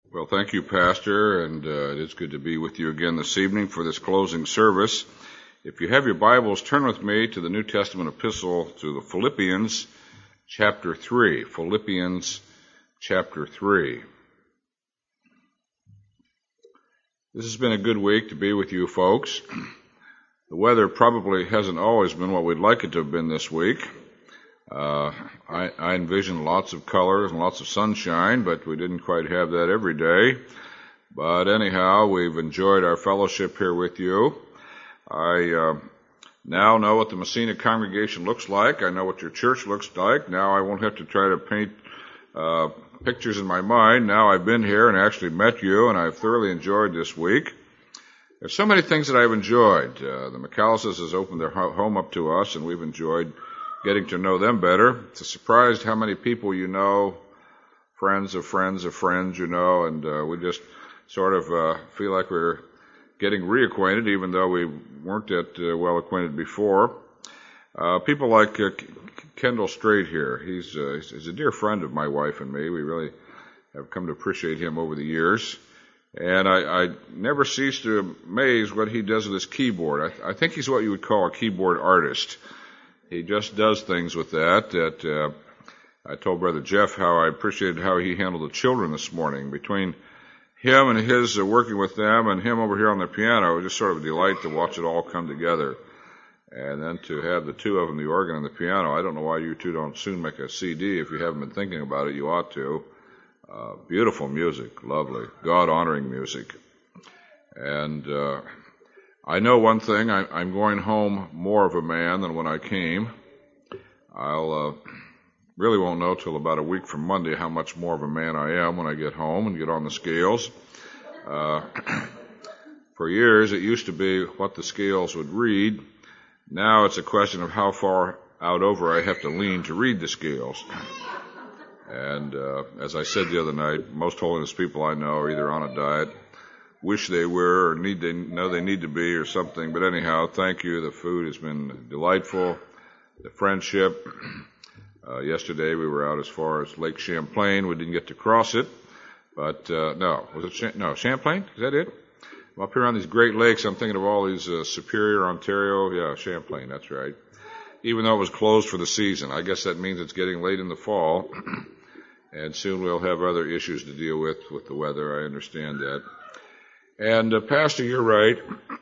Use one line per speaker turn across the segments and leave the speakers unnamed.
Well, thank you, Pastor, and it is good to be with you again this evening for this closing service. If you have your Bibles, turn with me to the New Testament epistle to the Philippians, chapter 3. Philippians, chapter 3. This has been a good week to be with you folks. The weather probably hasn't always been what we'd like it to have been this week. I envisioned lots of colors and lots of sunshine, but we didn't quite have that every day. But anyhow, we've enjoyed our fellowship here with you. I now know what the Messina congregation looks like. I know what your church looks like. Now I won't have to try to paint pictures in my mind. Now I've been here and actually met you, and I've thoroughly enjoyed this week. There's so many things that I've enjoyed. The McAllises has opened their home up to us, and we've enjoyed getting to know them better. It's a surprise how many people you know, friends of friends of friends you know, and we just sort of feel like we're getting reacquainted, even though we weren't that well acquainted before. People like Kendall Strait here. He's a dear friend of my wife and me. We really have come to appreciate him over the years. And I never cease to amaze what he does with his keyboard. I think he's what you would call a keyboard artist. He just does things with that. I told Brother Jeff how I appreciated how he handled the children this morning. Between him and his working with them and him over here on the piano, it was just sort of a delight to watch it all come together. And then to have the two of them, the organ and the piano, I don't know why you two don't soon make a CD. If you haven't been thinking about it, you ought to. Beautiful music, lovely, God-honoring music. And I know one thing, I'm going home more of a man than when I came. I'll really won't know till about a week from Monday how much more of a man I am when I get home and get on the scales. For years, it used to be what the scales would read. Now it's a question of how far out over I have to lean to read the scales. And as I said the other night, most holiness people I know are either on a diet, wish they were, or they need to be, or something. But anyhow, thank you. The food has been delightful. The friendship. Yesterday we were out as far as Lake Champlain. We didn't get to cross it, but Champlain? Is that it? I'm up here on these Great Lakes. I'm thinking of all these Superior, Ontario. Yeah, Champlain. That's right. Even though it was closed for the season, I guess that means it's getting late in the fall, and soon we'll have other issues to deal with the weather. I understand that. And Pastor, you're right.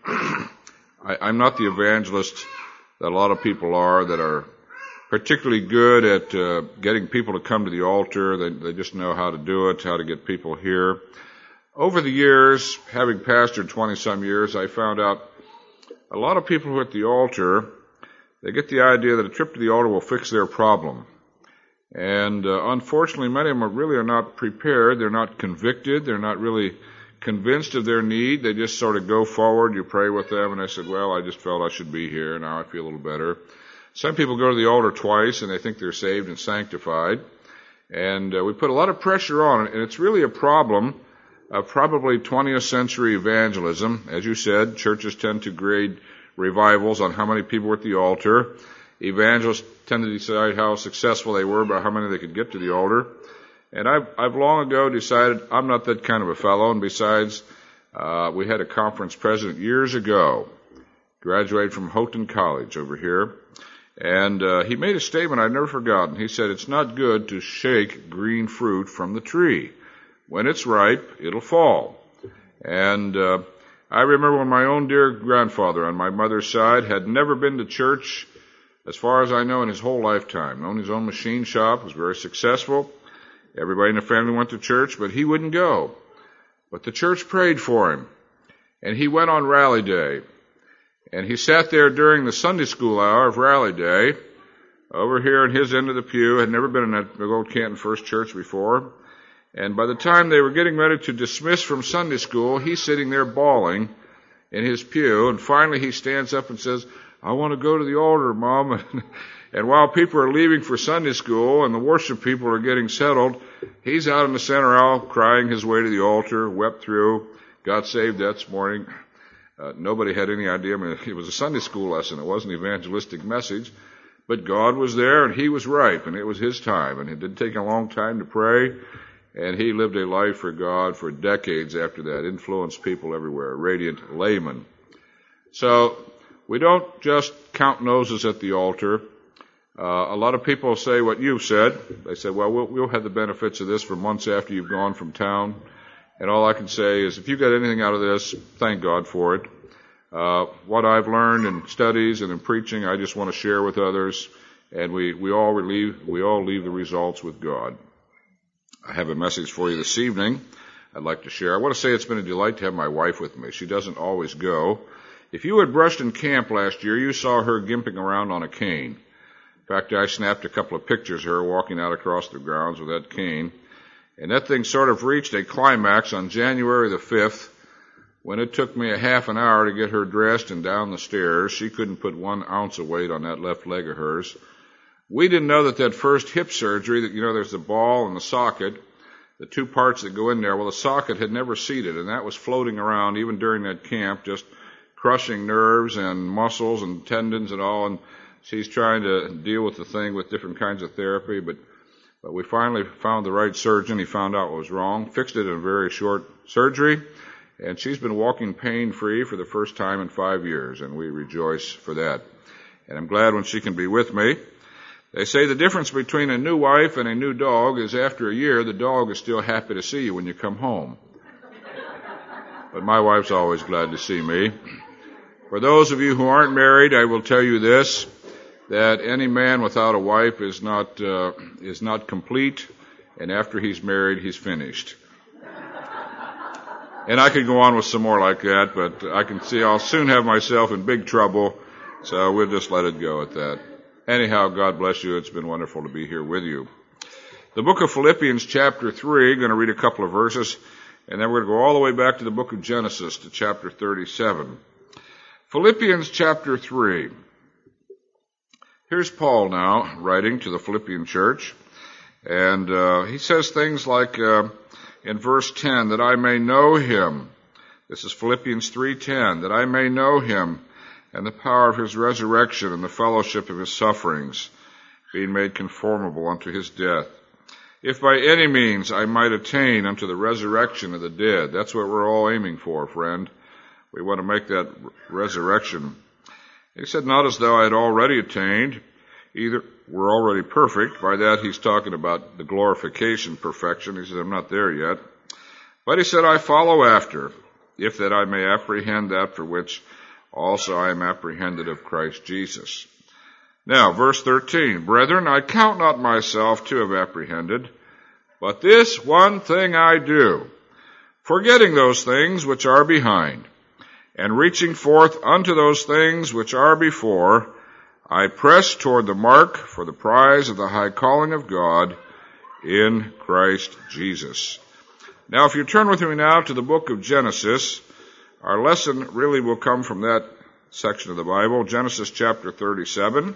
I'm not the evangelist that a lot of people are that are particularly good at getting people to come to the altar. They just know how to do it, how to get people here. Over the years, having pastored 20-some years, I found out a lot of people who are at the altar, they get the idea that a trip to the altar will fix their problem. And unfortunately, many of them really are not prepared. They're not convicted. They're not really convinced of their need. They just sort of go forward. You pray with them, and they said, well, I just felt I should be here. Now I feel a little better. Some people go to the altar twice, and they think they're saved and sanctified. And we put a lot of pressure on it, and it's really a problem of probably 20th century evangelism. As you said, churches tend to grade revivals on how many people were at the altar. Evangelists tend to decide how successful they were by how many they could get to the altar. And I've long ago decided I'm not that kind of a fellow. And besides, we had a conference president years ago, graduated from Houghton College over here. And he made a statement I've never forgotten. He said, it's not good to shake green fruit from the tree. When it's ripe, it'll fall. And I remember when my own dear grandfather on my mother's side had never been to church, as far as I know, in his whole lifetime. Owned his own machine shop, was very successful. Everybody in the family went to church, but he wouldn't go. But the church prayed for him. And he went on Rally Day. And he sat there during the Sunday school hour of Rally Day, over here in his end of the pew, had never been in that big old Canton First Church before. And by the time they were getting ready to dismiss from Sunday school, he's sitting there bawling in his pew. And finally he stands up and says, I want to go to the altar, Mom. And while people are leaving for Sunday school and the worship people are getting settled, he's out in the center aisle crying his way to the altar, wept through, got saved that morning. Nobody had any idea. I mean, it was a Sunday school lesson. It wasn't an evangelistic message. But God was there and he was ripe and it was his time. And it didn't take a long time to pray. and he lived a life for God for decades after that, influenced people everywhere, a radiant layman. So we don't just count noses at the altar. A lot of people say what you've said. They say, well, we'll have the benefits of this for months after you've gone from town. And all I can say is, if you get anything out of this, thank God for it. What I've learned in studies and in preaching, I just want to share with others. And we all leave the results with God. I have a message for you this evening I'd like to share. I want to say it's been a delight to have my wife with me. She doesn't always go. If you had brushed in camp last year, you saw her gimping around on a cane. In fact, I snapped a couple of pictures of her walking out across the grounds with that cane. And that thing sort of reached a climax on January the 5th, when it took me a half an hour to get her dressed and down the stairs. She couldn't put 1 ounce of weight on that left leg of hers. We didn't know that first hip surgery, that, there's the ball and the socket, the two parts that go in there. Well, the socket had never seated, and that was floating around even during that camp, just crushing nerves and muscles and tendons and all. And she's trying to deal with the thing with different kinds of therapy, but we finally found the right surgeon. He found out what was wrong, fixed it in a very short surgery, and she's been walking pain-free for the first time in 5 years, and we rejoice for that. And I'm glad when she can be with me. They say the difference between a new wife and a new dog is after a year, the dog is still happy to see you when you come home. But my wife's always glad to see me. For those of you who aren't married, I will tell you this, that any man without a wife is not complete, and after he's married, he's finished. And I could go on with some more like that, but I can see I'll soon have myself in big trouble, so we'll just let it go at that. Anyhow, God bless you. It's been wonderful to be here with you. The book of Philippians chapter 3, going to read a couple of verses, and then we're going to go all the way back to the book of Genesis to chapter 37. Philippians chapter 3. Here's Paul now writing to the Philippian church, and he says things like in verse 10, that I may know him. This is Philippians 3:10, that I may know him and the power of his resurrection and the fellowship of his sufferings, being made conformable unto his death. If by any means I might attain unto the resurrection of the dead. That's what we're all aiming for, friend. We want to make that resurrection. He said, not as though I had already attained, either we're already perfect. By that he's talking about the glorification perfection. He says, I'm not there yet. But he said, I follow after, if that I may apprehend that for which also I am apprehended of Christ Jesus. Now, verse 13, brethren, I count not myself to have apprehended, but this one thing I do, forgetting those things which are behind, and reaching forth unto those things which are before, I press toward the mark for the prize of the high calling of God in Christ Jesus. Now, if you turn with me now to the book of Genesis, our lesson really will come from that section of the Bible, Genesis chapter 37.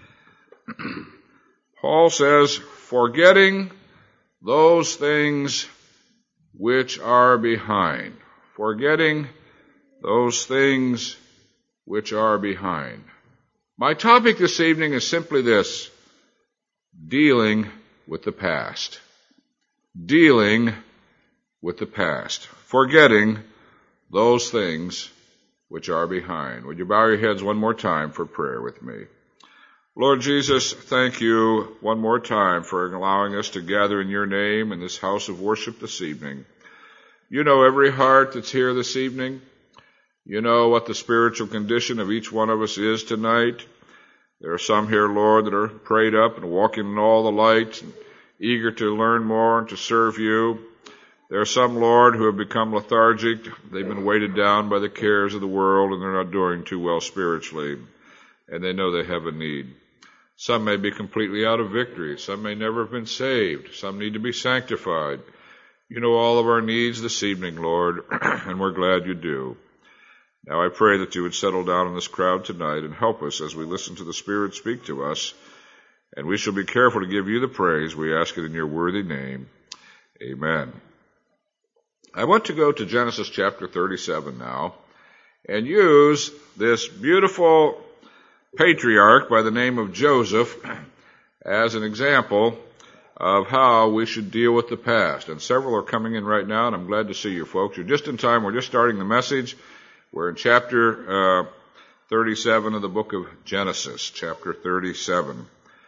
Paul says, forgetting those things which are behind. Forgetting those things which are behind. My topic this evening is simply this: dealing with the past. Dealing with the past. Forgetting those things which are behind. Would you bow your heads one more time for prayer with me? Lord Jesus, thank you one more time for allowing us to gather in your name in this house of worship this evening. You know every heart that's here this evening. You know what the spiritual condition of each one of us is tonight. There are some here, Lord, that are prayed up and walking in all the light and eager to learn more and to serve you. There are some, Lord, who have become lethargic. They've been weighted down by the cares of the world, and they're not doing too well spiritually, and they know they have a need. Some may be completely out of victory. Some may never have been saved. Some need to be sanctified. You know all of our needs this evening, Lord, and we're glad you do. Now I pray that you would settle down in this crowd tonight and help us as we listen to the Spirit speak to us, and we shall be careful to give you the praise. We ask it in your worthy name. Amen. I want to go to Genesis chapter 37 now and use this beautiful patriarch by the name of Joseph as an example of how we should deal with the past. And several are coming in right now, and I'm glad to see you folks. You're just in time. We're just starting the message. We're in chapter 37 of the book of Genesis, chapter 37.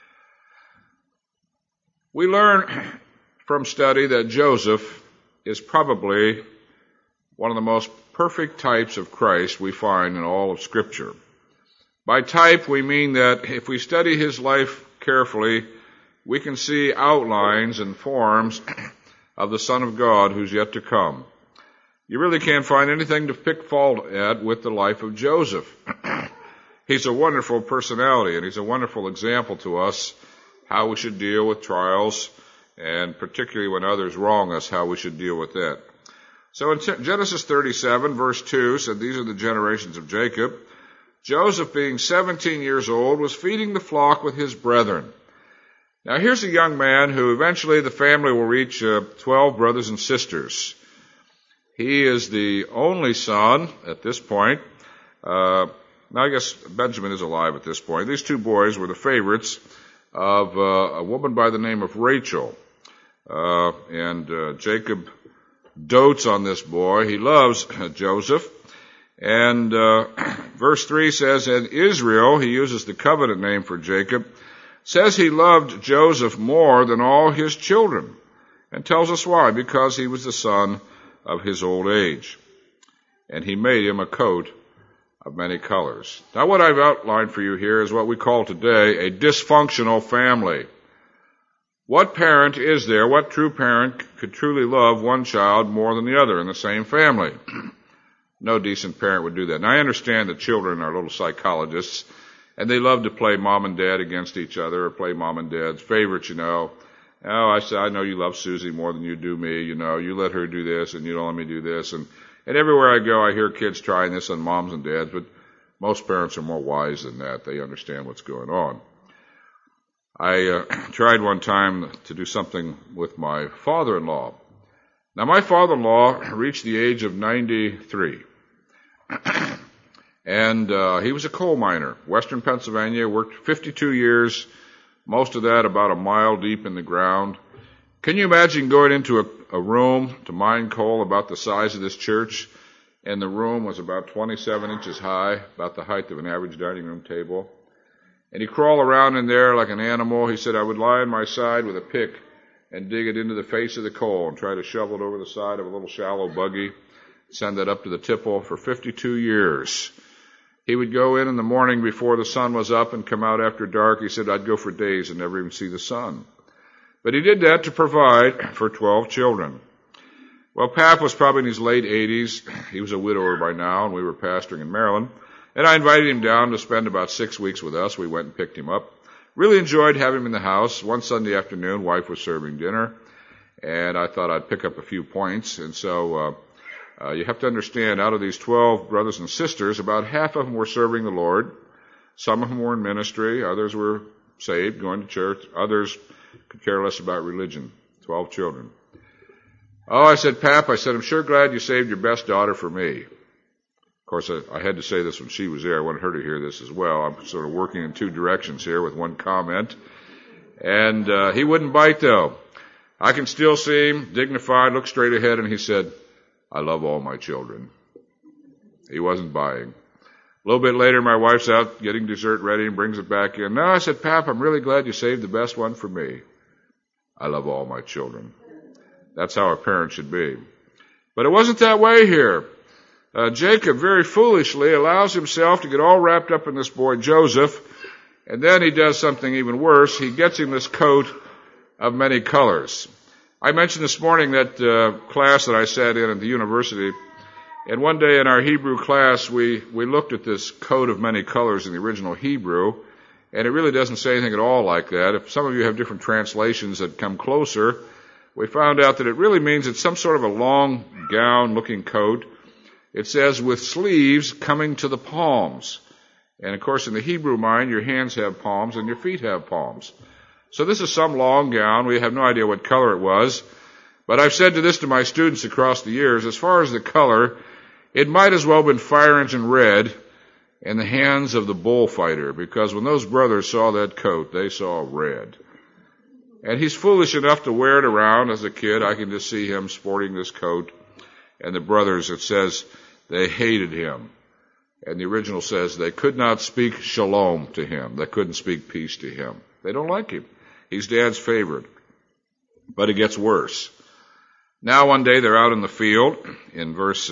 We learn from study that Joseph is probably one of the most perfect types of Christ we find in all of Scripture. By type, we mean that if we study his life carefully, we can see outlines and forms of the Son of God who's yet to come. You really can't find anything to pick fault at with the life of Joseph. He's a wonderful personality, and he's a wonderful example to us how we should deal with trials, and particularly when others wrong us, how we should deal with that. So in Genesis 37, verse 2, said these are the generations of Jacob. Joseph, being 17 years old, was feeding the flock with his brethren. Now here's a young man who eventually the family will reach 12 brothers and sisters. He is the only son at this point. Now I guess Benjamin is alive at this point. These two boys were the favorites of a woman by the name of Rachel. And Jacob dotes on this boy. He loves Joseph. And verse 3 says, and Israel, he uses the covenant name for Jacob, says he loved Joseph more than all his children, and tells us why, because he was the son of his old age. And he made him a coat of many colors. Now what I've outlined for you here is what we call today a dysfunctional family. What parent is there, what true parent could truly love one child more than the other in the same family? No decent parent would do that. And I understand that children are little psychologists, and they love to play mom and dad against each other, or play mom and dad's favorites, you know. Oh, I know you love Susie more than you do me, you know. You let her do this, and you don't let me do this. And everywhere I go, I hear kids trying this on moms and dads, but most parents are more wise than that. They understand what's going on. I tried one time to do something with my father-in-law. Now, my father-in-law reached the age of 93. And he was a coal miner, western Pennsylvania, worked 52 years, most of that about a mile deep in the ground. Can you imagine going into a room to mine coal about the size of this church, and the room was about 27 inches high, about the height of an average dining room table? And he'd crawl around in there like an animal. He said, I would lie on my side with a pick and dig it into the face of the coal and try to shovel it over the side of a little shallow buggy, send that up to the tipple for 52 years. He would go in the morning before the sun was up and come out after dark. He said, I'd go for days and never even see the sun. But he did that to provide for 12 children. Well, Pap was probably in his late 80s. He was a widower by now, and we were pastoring in Maryland. And I invited him down to spend about 6 weeks with us. We went and picked him up. Really enjoyed having him in the house. One Sunday afternoon, wife was serving dinner, and I thought I'd pick up a few points. And so you have to understand, out of these 12 brothers and sisters, about half of them were serving the Lord. Some of them were in ministry. Others were saved, going to church. Others could care less about religion. 12 children. Oh, I said, Pap, I'm sure glad you saved your best daughter for me. Of course, I had to say this when she was there. I wanted her to hear this as well. I'm sort of working in two directions here with one comment. And he wouldn't bite, though. I can still see him, dignified, look straight ahead, and he said, I love all my children. He wasn't buying. A little bit later, my wife's out getting dessert ready and brings it back in. No, I said, Pap, I'm really glad you saved the best one for me. I love all my children. That's how a parent should be. But it wasn't that way here. Jacob very foolishly allows himself to get all wrapped up in this boy Joseph, and then he does something even worse. He gets him this coat of many colors. I mentioned this morning that class that I sat in at the university, and one day in our Hebrew class we looked at this coat of many colors in the original Hebrew, and it really doesn't say anything at all like that. If some of you have different translations that come closer, we found out that it really means it's some sort of a long gown-looking coat. It says, with sleeves coming to the palms. And, of course, in the Hebrew mind, your hands have palms and your feet have palms. So this is some long gown. We have no idea what color it was. But I've said this to my students across the years. As far as the color, it might as well have been fire engine red in the hands of the bullfighter. Because when those brothers saw that coat, they saw red. And he's foolish enough to wear it around as a kid. I can just see him sporting this coat. And the brothers, it says, they hated him. And the original says they could not speak shalom to him. They couldn't speak peace to him. They don't like him. He's Dad's favorite. But it gets worse. Now one day they're out in the field in verse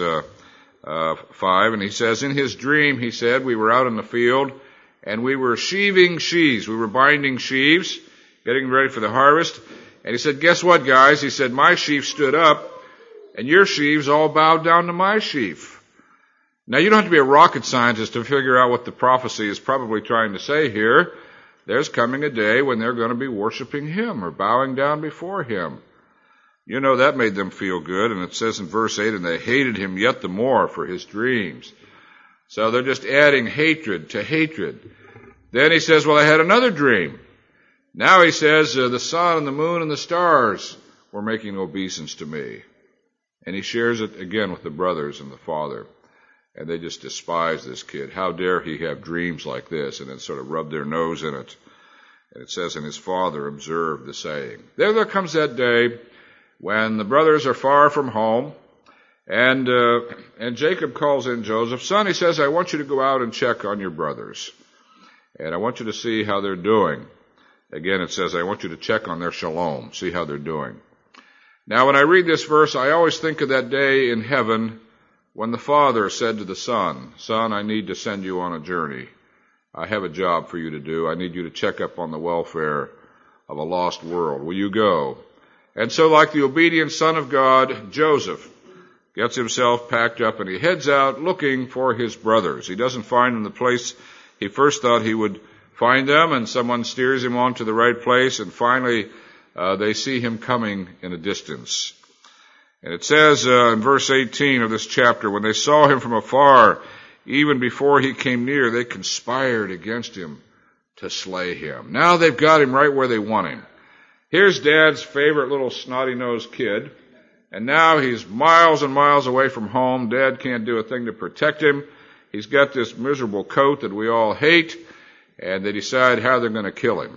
5, and he says, in his dream, he said, we were out in the field and we were sheaving sheaves. We were binding sheaves, getting ready for the harvest. And he said, guess what, guys? He said, my sheaf stood up and your sheaves all bowed down to my sheaf. Now, you don't have to be a rocket scientist to figure out what the prophecy is probably trying to say here. There's coming a day when they're going to be worshiping him or bowing down before him. You know, that made them feel good. And it says in verse 8, and they hated him yet the more for his dreams. So they're just adding hatred to hatred. Then he says, well, I had another dream. Now he says, the sun and the moon and the stars were making obeisance to me. And he shares it again with the brothers and the father. And they just despise this kid. How dare he have dreams like this? And then sort of rub their nose in it. And it says, and his father observed the saying. There comes that day when the brothers are far from home. And Jacob calls in Joseph. Son, he says, I want you to go out and check on your brothers. And I want you to see how they're doing. Again, it says, I want you to check on their shalom. See how they're doing. Now, when I read this verse, I always think of that day in heaven when the father said to the son, son, I need to send you on a journey. I have a job for you to do. I need you to check up on the welfare of a lost world. Will you go? And so, like the obedient son of God, Joseph gets himself packed up and he heads out looking for his brothers. He doesn't find them the place he first thought he would find them, and someone steers him on to the right place, and finally they see him coming in a distance. And it says in verse 18 of this chapter, when they saw him from afar, even before he came near, they conspired against him to slay him. Now they've got him right where they want him. Here's Dad's favorite little snotty-nosed kid, and now he's miles and miles away from home. Dad can't do a thing to protect him. He's got this miserable coat that we all hate, and they decide how they're going to kill him.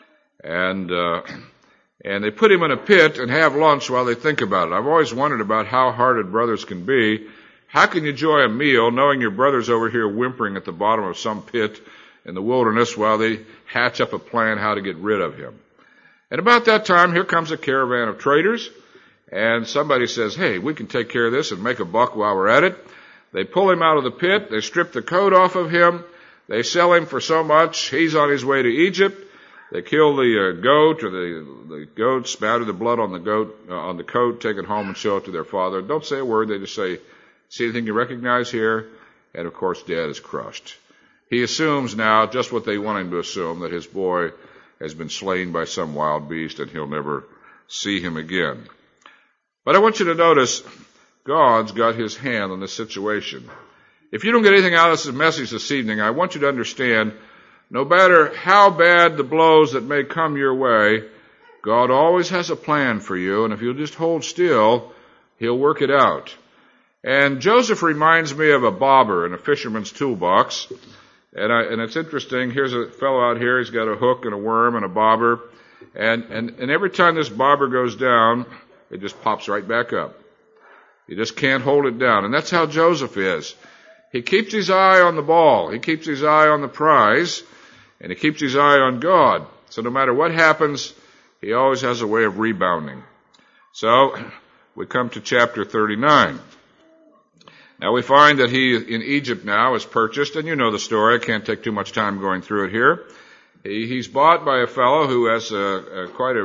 And they put him in a pit and have lunch while they think about it. I've always wondered about how hearted brothers can be. How can you enjoy a meal knowing your brother's over here whimpering at the bottom of some pit in the wilderness while they hatch up a plan how to get rid of him? And about that time, here comes a caravan of traders, and somebody says, hey, we can take care of this and make a buck while we're at it. They pull him out of the pit. They strip the coat off of him. They sell him for so much. He's on his way to Egypt. They kill the goat, or the goat, spatter the blood on the goat, on the coat, take it home and show it to their father. Don't say a word. They just say, see anything you recognize here? And of course, Dad is crushed. He assumes now just what they want him to assume, that his boy has been slain by some wild beast and he'll never see him again. But I want you to notice, God's got his hand on this situation. If you don't get anything out of this message this evening, I want you to understand, no matter how bad the blows that may come your way, God always has a plan for you, and if you'll just hold still, he'll work it out. And Joseph reminds me of a bobber in a fisherman's toolbox. And it's interesting, here's a fellow out here, he's got a hook and a worm and a bobber, and every time this bobber goes down, it just pops right back up. You just can't hold it down. And that's how Joseph is. He keeps his eye on the ball. He keeps his eye on the prize. And he keeps his eye on God. So no matter what happens, he always has a way of rebounding. So we come to chapter 39. Now we find that he in Egypt now is purchased. And you know the story. I can't take too much time going through it here. He's bought by a fellow who has quite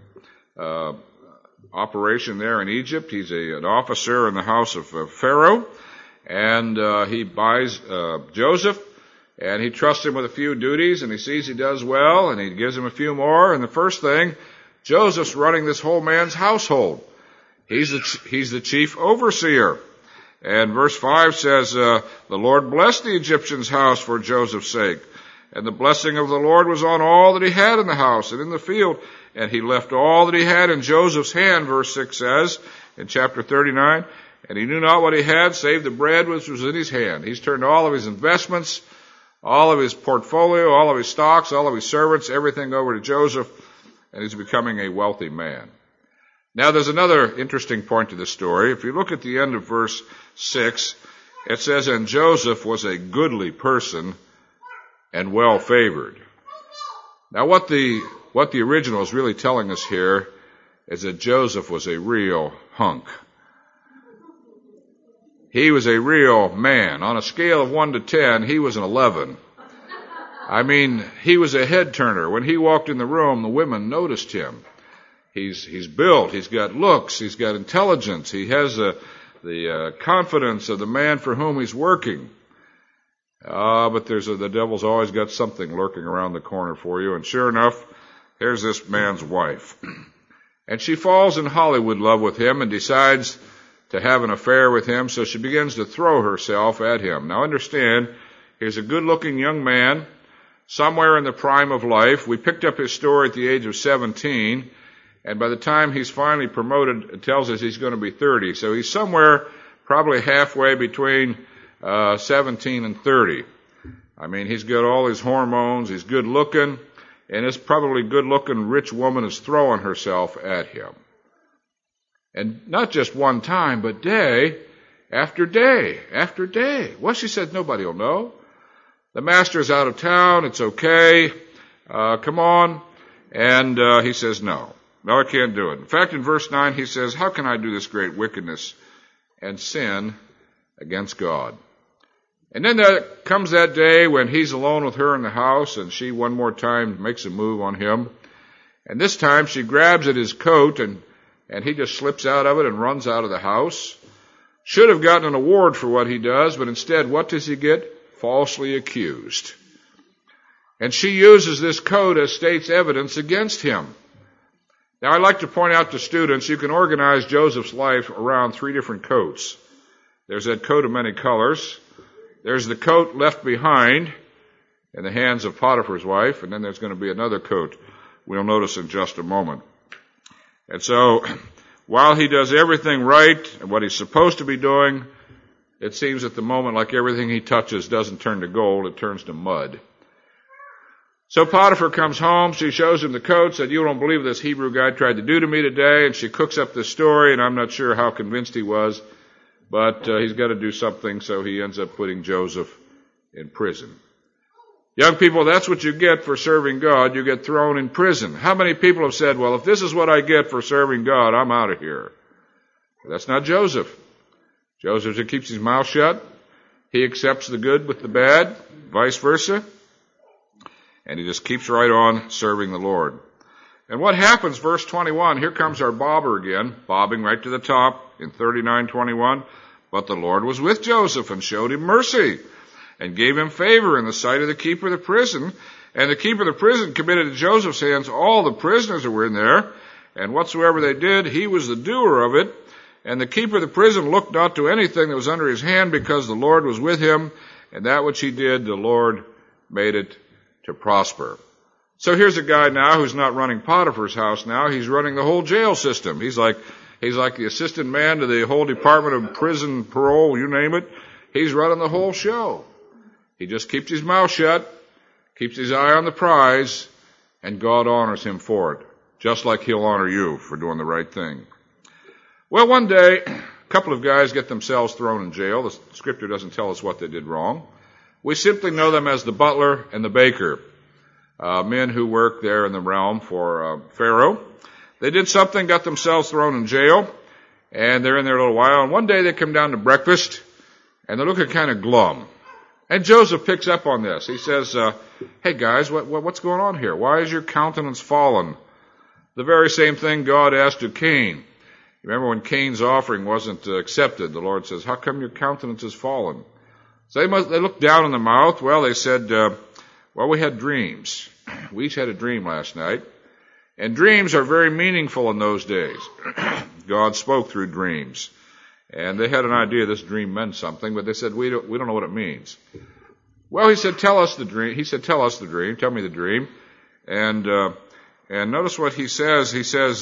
a operation there in Egypt. He's an officer in the house of Pharaoh. And he buys Joseph, and he trusts him with a few duties, and he sees he does well, and he gives him a few more. And the first thing, Joseph's running this whole man's household. He's the chief overseer. And verse 5 says, the Lord blessed the Egyptian's house for Joseph's sake. And the blessing of the Lord was on all that he had in the house and in the field. And he left all that he had in Joseph's hand, verse 6 says, in chapter 39. And he knew not what he had, save the bread which was in his hand. He's turned all of his investments, all of his portfolio, all of his stocks, all of his servants, everything over to Joseph. and he's becoming a wealthy man. Now there's another interesting point to this story. If you look at the end of verse 6, it says, and Joseph was a goodly person and well favored. Now what the original is really telling us here is that Joseph was a real hunk. He was a real man. On a scale of 1 to 10, he was an 11. I mean, he was a head turner. When he walked in the room, the women noticed him. He's built, he's got looks, he's got intelligence, he has the confidence of the man for whom he's working. But the devil's always got something lurking around the corner for you. And sure enough, here's this man's wife. And she falls in Hollywood love with him and decides to have an affair with him, so she begins to throw herself at him. Now understand, he's a good-looking young man, somewhere in the prime of life. We picked up his story at the age of 17, and by the time he's finally promoted, it tells us he's going to be 30. So he's somewhere probably halfway between 17 and 30. I mean, he's got all his hormones, he's good-looking, and this probably good-looking rich woman is throwing herself at him. And not just one time, but day after day after day. Well, she said, nobody will know. The master's out of town. It's okay. Come on. And he says, no, I can't do it. In fact, in verse 9, he says, how can I do this great wickedness and sin against God? And then there comes that day when he's alone with her in the house, and she one more time makes a move on him. And this time she grabs at his coat, and he just slips out of it and runs out of the house. Should have gotten an award for what he does, but instead, what does he get? Falsely accused. And she uses this coat as state's evidence against him. Now, I'd like to point out to students, you can organize Joseph's life around 3 different coats. There's that coat of many colors. There's the coat left behind in the hands of Potiphar's wife, and then there's going to be another coat we'll notice in just a moment. And so, while he does everything right and what he's supposed to be doing, it seems at the moment like everything he touches doesn't turn to gold, it turns to mud. So Potiphar comes home, she shows him the coat, said, you don't believe this Hebrew guy tried to do to me today, and she cooks up this story, and I'm not sure how convinced he was, but he's got to do something, so he ends up putting Joseph in prison. Young people, that's what you get for serving God. You get thrown in prison. How many people have said, well, if this is what I get for serving God, I'm out of here? That's not Joseph. Joseph keeps his mouth shut. He accepts the good with the bad, vice versa. And he just keeps right on serving the Lord. And what happens, verse 21, here comes our bobber again, bobbing right to the top in 39:21. But the Lord was with Joseph and showed him mercy, and gave him favor in the sight of the keeper of the prison. And the keeper of the prison committed to Joseph's hands all the prisoners who were in there, and whatsoever they did, he was the doer of it. And the keeper of the prison looked not to anything that was under his hand, because the Lord was with him, and that which he did, the Lord made it to prosper. So here's a guy now who's not running Potiphar's house now, he's running the whole jail system. He's like the assistant man to the whole Department of Prison, Parole, you name it. He's running the whole show. He just keeps his mouth shut, keeps his eye on the prize, and God honors him for it, just like he'll honor you for doing the right thing. Well, one day, a couple of guys get themselves thrown in jail. The scripture doesn't tell us what they did wrong. We simply know them as the butler and the baker, men who work there in the realm for Pharaoh. They did something, got themselves thrown in jail, and they're in there a little while. And one day they come down to breakfast, and they're looking kind of glum. And Joseph picks up on this. He says, hey guys, what's going on here? Why is your countenance fallen? The very same thing God asked of Cain. Remember when Cain's offering wasn't accepted, the Lord says, how come your countenance is fallen? So they looked down in the mouth. Well, they said, well, we had dreams. We each had a dream last night. And dreams are very meaningful in those days. God spoke through dreams. And they had an idea this dream meant something, but they said, we don't know what it means. Well, he said, tell us the dream. He said, tell us the dream. Tell me the dream. And notice what he says. He says,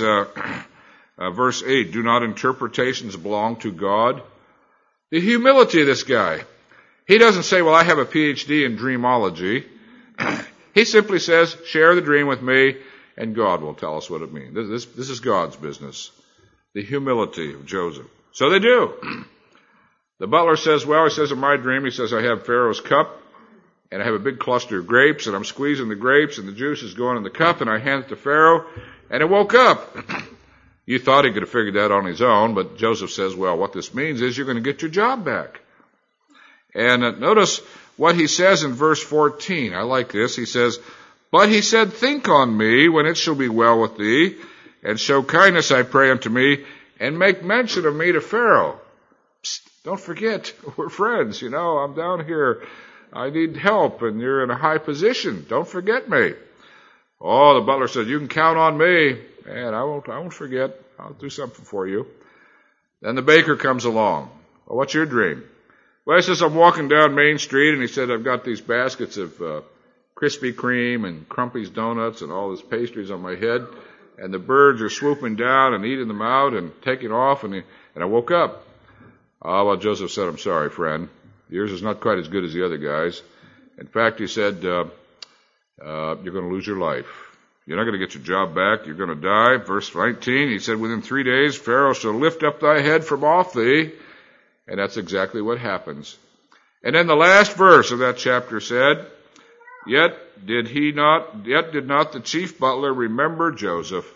verse 8, do not interpretations belong to God? The humility of this guy. He doesn't say, well, I have a PhD in dreamology. He simply says, share the dream with me, and God will tell us what it means. This is God's business. The humility of Joseph. So they do. The butler says, well, he says in my dream, he says, I have Pharaoh's cup, and I have a big cluster of grapes, and I'm squeezing the grapes, and the juice is going in the cup, and I hand it to Pharaoh, and it woke up. You thought he could have figured that on his own, but Joseph says, well, what this means is you're going to get your job back. And notice what he says in verse 14. I like this. He says, but he said, think on me when it shall be well with thee, and show kindness, I pray, unto me, and make mention of me to Pharaoh. Psst, don't forget, we're friends. I'm down here. I need help, and you're in a high position. Don't forget me. Oh, the butler said, you can count on me. And I won't forget. I'll do something for you. Then the baker comes along. Well, what's your dream? Well, he says, I'm walking down Main Street, and he said, I've got these baskets of Krispy Kreme and Crumpy's Donuts and all this pastries on my head, and the birds are swooping down and eating them out and taking off, and I woke up. Well, Joseph said, I'm sorry, friend. Yours is not quite as good as the other guys. In fact, he said, you're going to lose your life. You're not going to get your job back. You're going to die. Verse 19, he said, within 3 days, Pharaoh shall lift up thy head from off thee. And that's exactly what happens. And then the last verse of that chapter said, Yet did not the chief butler remember Joseph,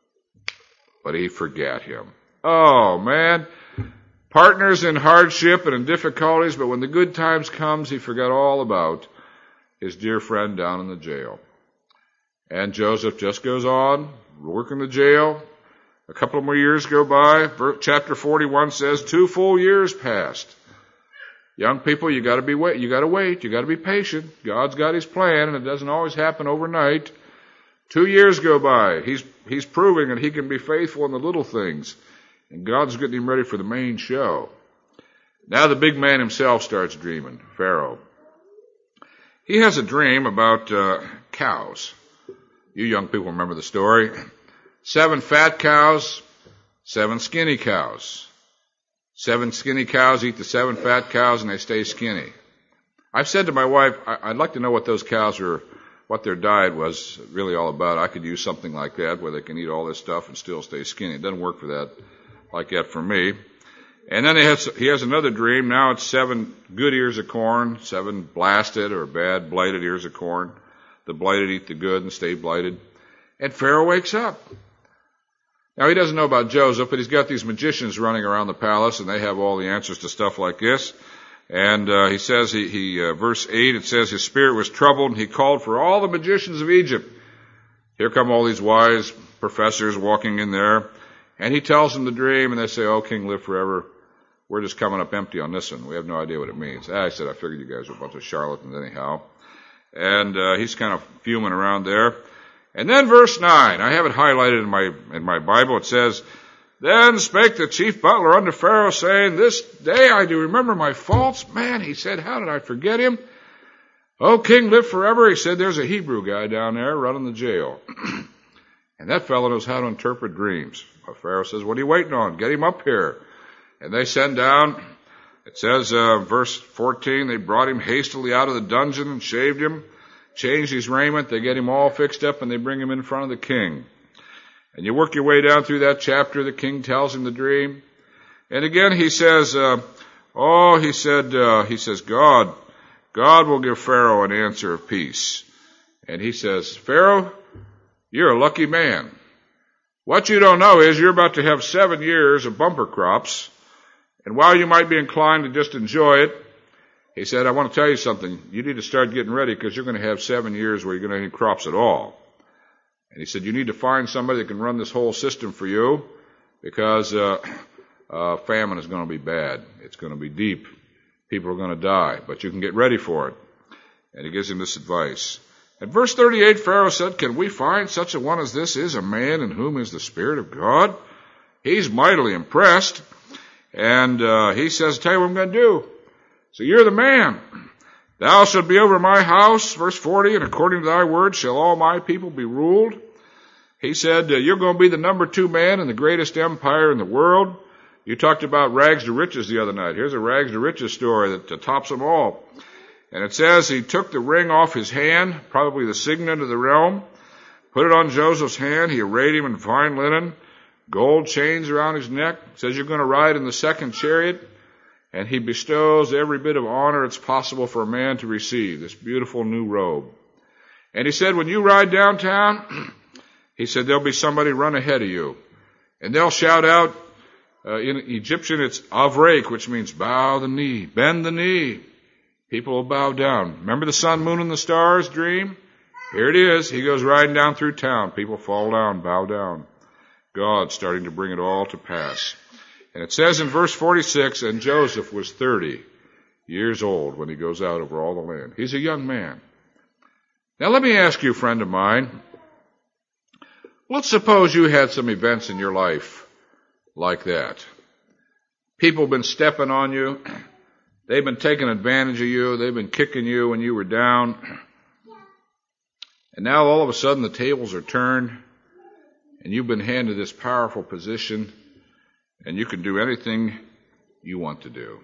but he forgot him. Oh, man. Partners in hardship and in difficulties, but when the good times comes, he forgot all about his dear friend down in the jail. And Joseph just goes on, working the jail. A couple more years go by. Chapter 41 says 2 full years passed. Young people, you got to wait. You got to be patient. God's got his plan, and it doesn't always happen overnight. 2 years go by. He's proving that he can be faithful in the little things, and God's getting him ready for the main show. Now the big man himself starts dreaming, Pharaoh. He has a dream about cows. You young people remember the story. 7 fat cows, 7 skinny cows. 7 skinny cows eat the 7 fat cows and they stay skinny. I've said to my wife, I'd like to know what those cows are, what their diet was really all about. I could use something like that where they can eat all this stuff and still stay skinny. It doesn't work like that for me. And then he has another dream. Now it's 7 good ears of corn, 7 blasted or bad blighted ears of corn. The blighted eat the good and stay blighted. And Pharaoh wakes up. Now, he doesn't know about Joseph, but he's got these magicians running around the palace, and they have all the answers to stuff like this. And he says, verse 8, it says, his spirit was troubled, and he called for all the magicians of Egypt. Here come all these wise professors walking in there. And he tells them the dream, and they say, oh, king, live forever. We're just coming up empty on this one. We have no idea what it means. I said, I figured you guys were a bunch of charlatans anyhow. And he's kind of fuming around there. And then verse 9, I have it highlighted in my Bible. It says, Then spake the chief butler unto Pharaoh, saying, This day I do remember my faults. Man, he said, how did I forget him? O king, live forever. He said, there's a Hebrew guy down there running the jail. And that fellow knows how to interpret dreams. Well, Pharaoh says, what are you waiting on? Get him up here. And they send down. It says, verse 14, they brought him hastily out of the dungeon and shaved him, changed his raiment. They get him all fixed up and they bring him in front of the king. And you work your way down through that chapter. The king tells him the dream. And again he says, God will give Pharaoh an answer of peace. And he says, Pharaoh, you're a lucky man. What you don't know is you're about to have 7 years of bumper crops. And while you might be inclined to just enjoy it, he said, I want to tell you something. You need to start getting ready because you're going to have 7 years where you're going to have any crops at all. And he said, you need to find somebody that can run this whole system for you because famine is going to be bad. It's going to be deep. People are going to die, but you can get ready for it. And he gives him this advice. At verse 38, Pharaoh said, can we find such a one as this is a man in whom is the Spirit of God? He's mightily impressed. And he says, tell you what I'm going to do. So you're the man. Thou shalt be over my house, verse 40, and according to thy word shall all my people be ruled. He said, you're going to be the number 2 man in the greatest empire in the world. You talked about rags to riches the other night. Here's a rags to riches story that tops them all. And it says he took the ring off his hand, probably the signet of the realm, put it on Joseph's hand. He arrayed him in fine linen, gold chains around his neck. Says you're going to ride in the second chariot. And he bestows every bit of honor it's possible for a man to receive, this beautiful new robe. And he said, when you ride downtown, he said, there'll be somebody run ahead of you. And they'll shout out, in Egyptian it's avrek, which means bow the knee, bend the knee. People will bow down. Remember the sun, moon, and the stars dream? Here it is. He goes riding down through town. People fall down, bow down. God's starting to bring it all to pass. And it says in verse 46, and Joseph was 30 years old when he goes out over all the land. He's a young man. Now let me ask you, friend of mine, let's suppose you had some events in your life like that. People have been stepping on you. They've been taking advantage of you. They've been kicking you when you were down. And now all of a sudden the tables are turned and you've been handed this powerful position. And you can do anything you want to do.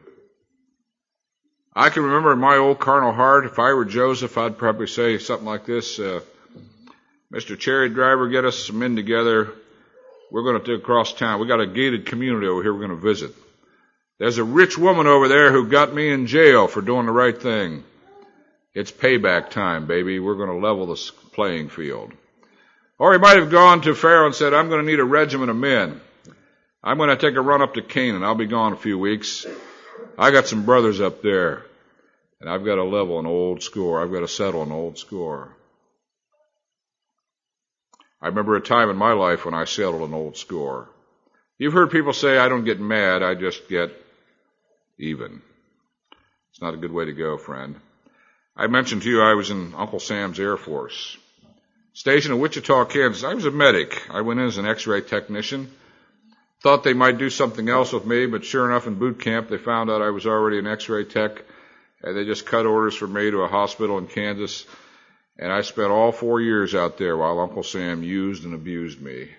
I can remember in my old carnal heart, if I were Joseph, I'd probably say something like this, Mr. Chariot Driver, get us some men together. We're going to take across town. We got a gated community over here we're going to visit. There's a rich woman over there who got me in jail for doing the right thing. It's payback time, baby. We're going to level the playing field. Or he might have gone to Pharaoh and said, I'm going to need a regiment of men. I'm going to take a run up to Canaan. I'll be gone a few weeks. I got some brothers up there, and I've got to level an old score. I've got to settle an old score. I remember a time in my life when I settled an old score. You've heard people say, I don't get mad, I just get even. It's not a good way to go, friend. I mentioned to you I was in Uncle Sam's Air Force. Stationed in Wichita, Kansas. I was a medic. I went in as an X-ray technician. Thought they might do something else with me, but sure enough in boot camp they found out I was already an X-ray tech, and they just cut orders for me to a hospital in Kansas, and I spent all 4 years out there while Uncle Sam used and abused me.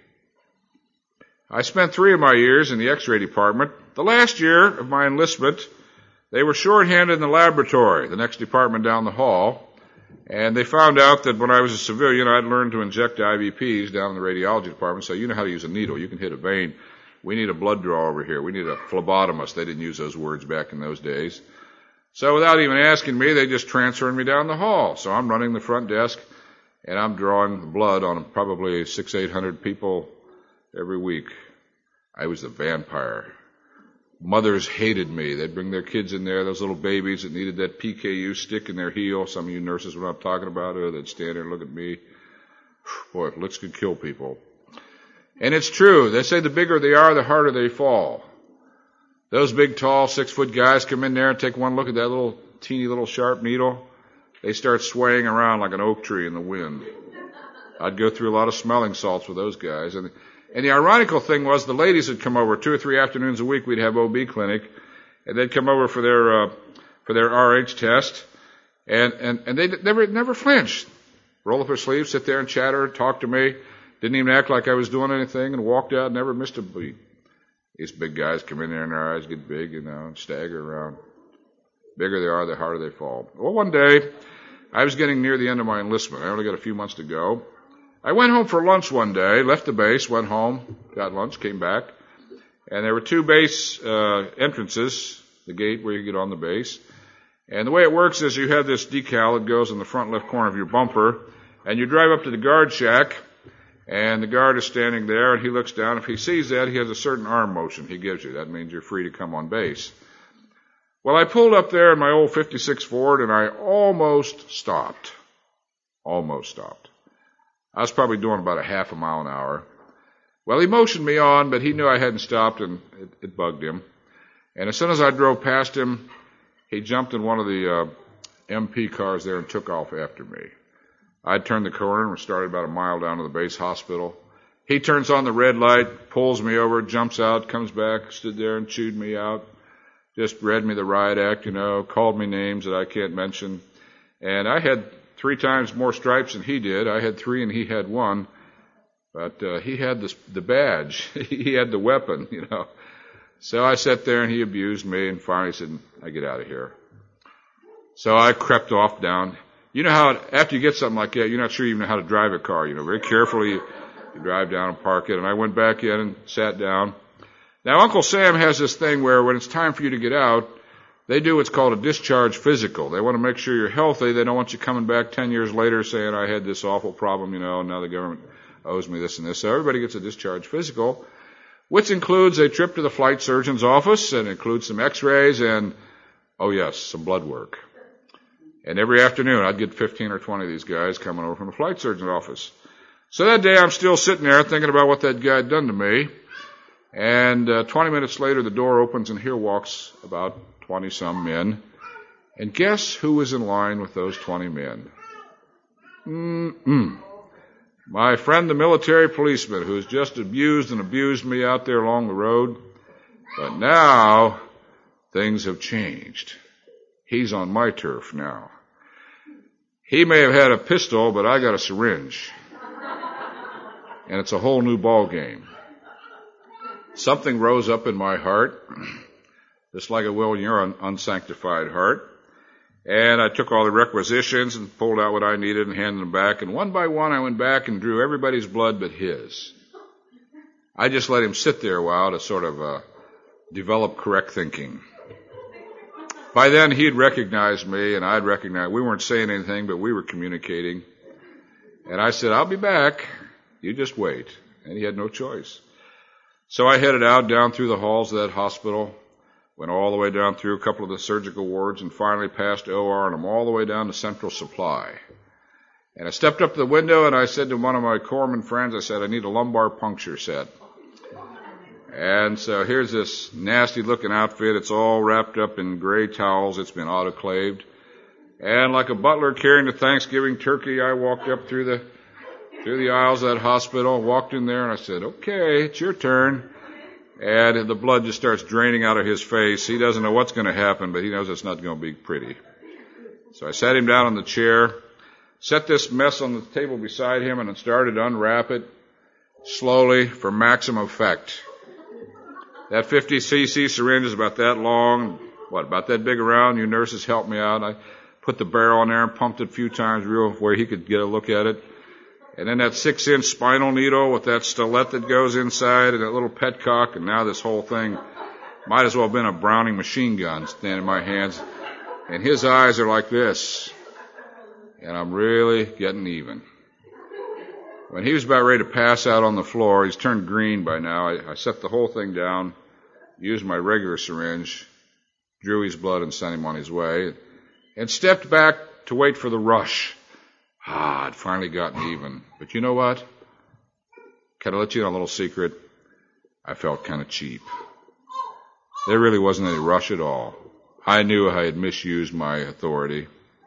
I spent 3 of my years in the X-ray department. The last year of my enlistment, they were short-handed in the laboratory, the next department down the hall, and they found out that when I was a civilian I'd learned to inject IVPs down in the radiology department, so you know how to use a needle, you can hit a vein. We need a blood draw over here. We need a phlebotomist. They didn't use those words back in those days. So without even asking me, they just transferred me down the hall. So I'm running the front desk, and I'm drawing blood on probably 600-800 people every week. I was a vampire. Mothers hated me. They'd bring their kids in there, those little babies that needed that PKU stick in their heel. Some of you nurses know what I'm talking about. They'd stand there and look at me. Boy, looks could kill people. And it's true. They say the bigger they are, the harder they fall. Those big, tall, 6-foot guys come in there and take one look at that little, teeny little sharp needle. They start swaying around like an oak tree in the wind. I'd go through a lot of smelling salts with those guys. And the ironical thing was the ladies would come over 2 or 3 afternoons a week. We'd have OB clinic, and they'd come over for their RH test, and they never flinched. Roll up their sleeves, sit there and chatter, talk to me. Didn't even act like I was doing anything, and walked out, never missed a beat. These big guys come in there and their eyes get big, and stagger around. Bigger they are, the harder they fall. Well, one day, I was getting near the end of my enlistment. I only got a few months to go. I went home for lunch one day, left the base, went home, got lunch, came back, and there were 2 base entrances, the gate where you get on the base. And the way it works is you have this decal that goes in the front left corner of your bumper, and you drive up to the guard shack, and the guard is standing there, and he looks down. If he sees that, he has a certain arm motion he gives you. That means you're free to come on base. Well, I pulled up there in my old 56 Ford, and I almost stopped. Almost stopped. I was probably doing about a half a mile an hour. Well, he motioned me on, but he knew I hadn't stopped, and it bugged him. And as soon as I drove past him, he jumped in one of the MP cars there and took off after me. I turned the corner and started about a mile down to the base hospital. He turns on the red light, pulls me over, jumps out, comes back, stood there and chewed me out. Just read me the riot act, called me names that I can't mention. And I had 3 times more stripes than he did. I had 3 and he had 1. But he had the badge. He had the weapon, So I sat there and he abused me and finally said, I get out of here. So I crept off down. You know how after you get something like that, you're not sure you even know how to drive a car. Very carefully you drive down and park it. And I went back in and sat down. Now, Uncle Sam has this thing where when it's time for you to get out, they do what's called a discharge physical. They want to make sure you're healthy. They don't want you coming back 10 years later saying, I had this awful problem, and now the government owes me this and this. So everybody gets a discharge physical, which includes a trip to the flight surgeon's office and includes some x-rays and, oh yes, some blood work. And every afternoon I'd get 15 or 20 of these guys coming over from the flight surgeon's office. So that day I'm still sitting there thinking about what that guy had done to me. And 20 minutes later the door opens and here walks about 20-some men. And guess who was in line with those 20 men? My friend the military policeman who's just abused me out there along the road. But now things have changed. He's on my turf now. He may have had a pistol, but I got a syringe. And it's a whole new ball game. Something rose up in my heart, just like it will in your unsanctified heart. And I took all the requisitions and pulled out what I needed and handed them back. And one by one I went back and drew everybody's blood but his. I just let him sit there a while to sort of develop correct thinking. By then he'd recognized me and I'd recognized. We weren't saying anything, but we were communicating. And I said, I'll be back. You just wait. And he had no choice. So I headed out down through the halls of that hospital, went all the way down through a couple of the surgical wards and finally passed OR and I'm all the way down to Central Supply. And I stepped up to the window and I said to one of my corpsman friends, I said, I need a lumbar puncture set. And so here's this nasty looking outfit. It's all wrapped up in gray towels. It's been autoclaved. And like a butler carrying the Thanksgiving turkey, I walked up through the aisles of that hospital, walked in there and I said, okay, it's your turn. And the blood just starts draining out of his face. He doesn't know what's going to happen, but he knows it's not going to be pretty. So I sat him down on the chair, set this mess on the table beside him, and then started to unwrap it slowly for maximum effect. That 50 cc syringe is about that long, about that big around. You nurses helped me out. I put the barrel in there and pumped it a few times real where he could get a look at it. And then that 6-inch spinal needle with that stilette that goes inside and that little petcock, and now this whole thing might as well have been a Browning machine gun standing in my hands. And his eyes are like this. And I'm really getting even. When he was about ready to pass out on the floor, he's turned green by now. I set the whole thing down, used my regular syringe, drew his blood and sent him on his way, and stepped back to wait for the rush. I'd finally gotten even. But you know what? Can I let you in on a little secret? I felt kind of cheap. There really wasn't any rush at all. I knew I had misused my authority.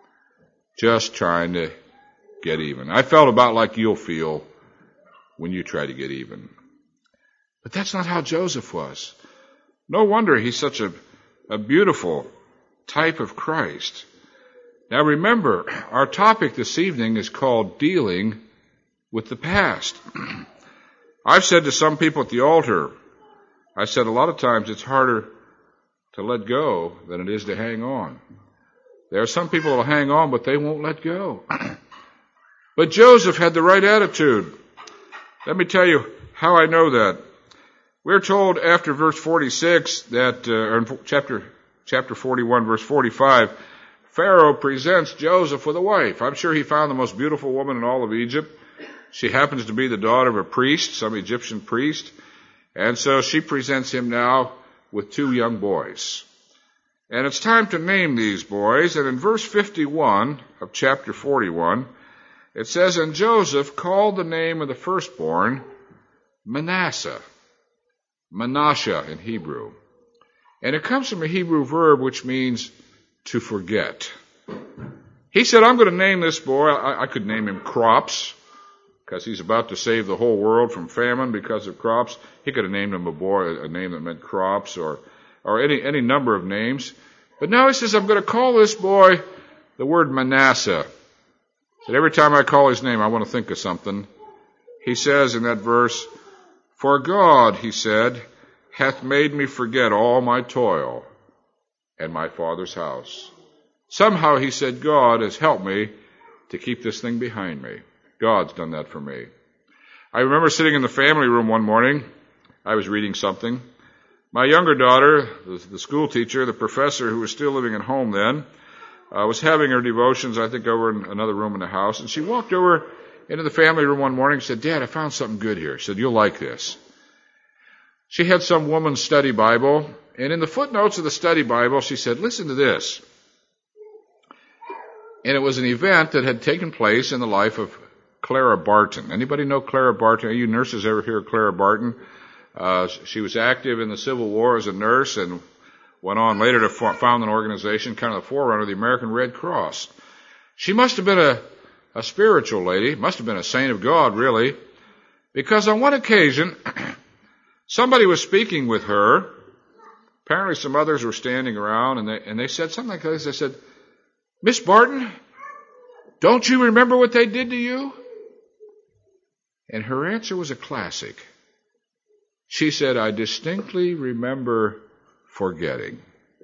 Just trying to get even. I felt about like you'll feel when you try to get even. But that's not how Joseph was. No wonder he's such a beautiful type of Christ. Now remember, our topic this evening is called dealing with the past. I've said to some people at the altar, I said a lot of times it's harder to let go than it is to hang on. There are some people who will hang on, but they won't let go. But Joseph had the right attitude. Let me tell you how I know that. We're told after verse 46 that, or in chapter 41, verse 45, Pharaoh presents Joseph with a wife. I'm sure he found the most beautiful woman in all of Egypt. She happens to be the daughter of a priest, some Egyptian priest. And so she presents him now with 2 young boys. And it's time to name these boys. And in verse 51 of chapter 41, it says, And Joseph called the name of the firstborn Manasseh. Menashe in Hebrew. And it comes from a Hebrew verb which means to forget. He said, I'm going to name this boy, I could name him Crops, because he's about to save the whole world from famine because of crops. He could have named him a name that meant crops, or any number of names. But now he says, I'm going to call this boy the word Manasseh. That every time I call his name, I want to think of something. He says in that verse, For God, he said, hath made me forget all my toil and my father's house. Somehow, he said, God has helped me to keep this thing behind me. God's done that for me. I remember sitting in the family room one morning. I was reading something. My younger daughter, the school teacher, the professor who was still living at home then, was having her devotions, I think, over in another room in the house. And she walked over into the family room one morning and said, "Dad, I found something good here." She said, "You'll like this." She had some woman's study Bible. And in the footnotes of the study Bible, she said, "Listen to this." And it was an event that had taken place in the life of Clara Barton. Anybody know Clara Barton? Are you nurses ever hear of Clara Barton? She was active in the Civil War as a nurse and went on later to found an organization, kind of the forerunner of the American Red Cross. She must have been a spiritual lady, must have been a saint of God, really, because on one occasion, somebody was speaking with her. Apparently some others were standing around, and they said something like this. They said, "Miss Barton, don't you remember what they did to you?" And her answer was a classic. She said, "I distinctly remember forgetting."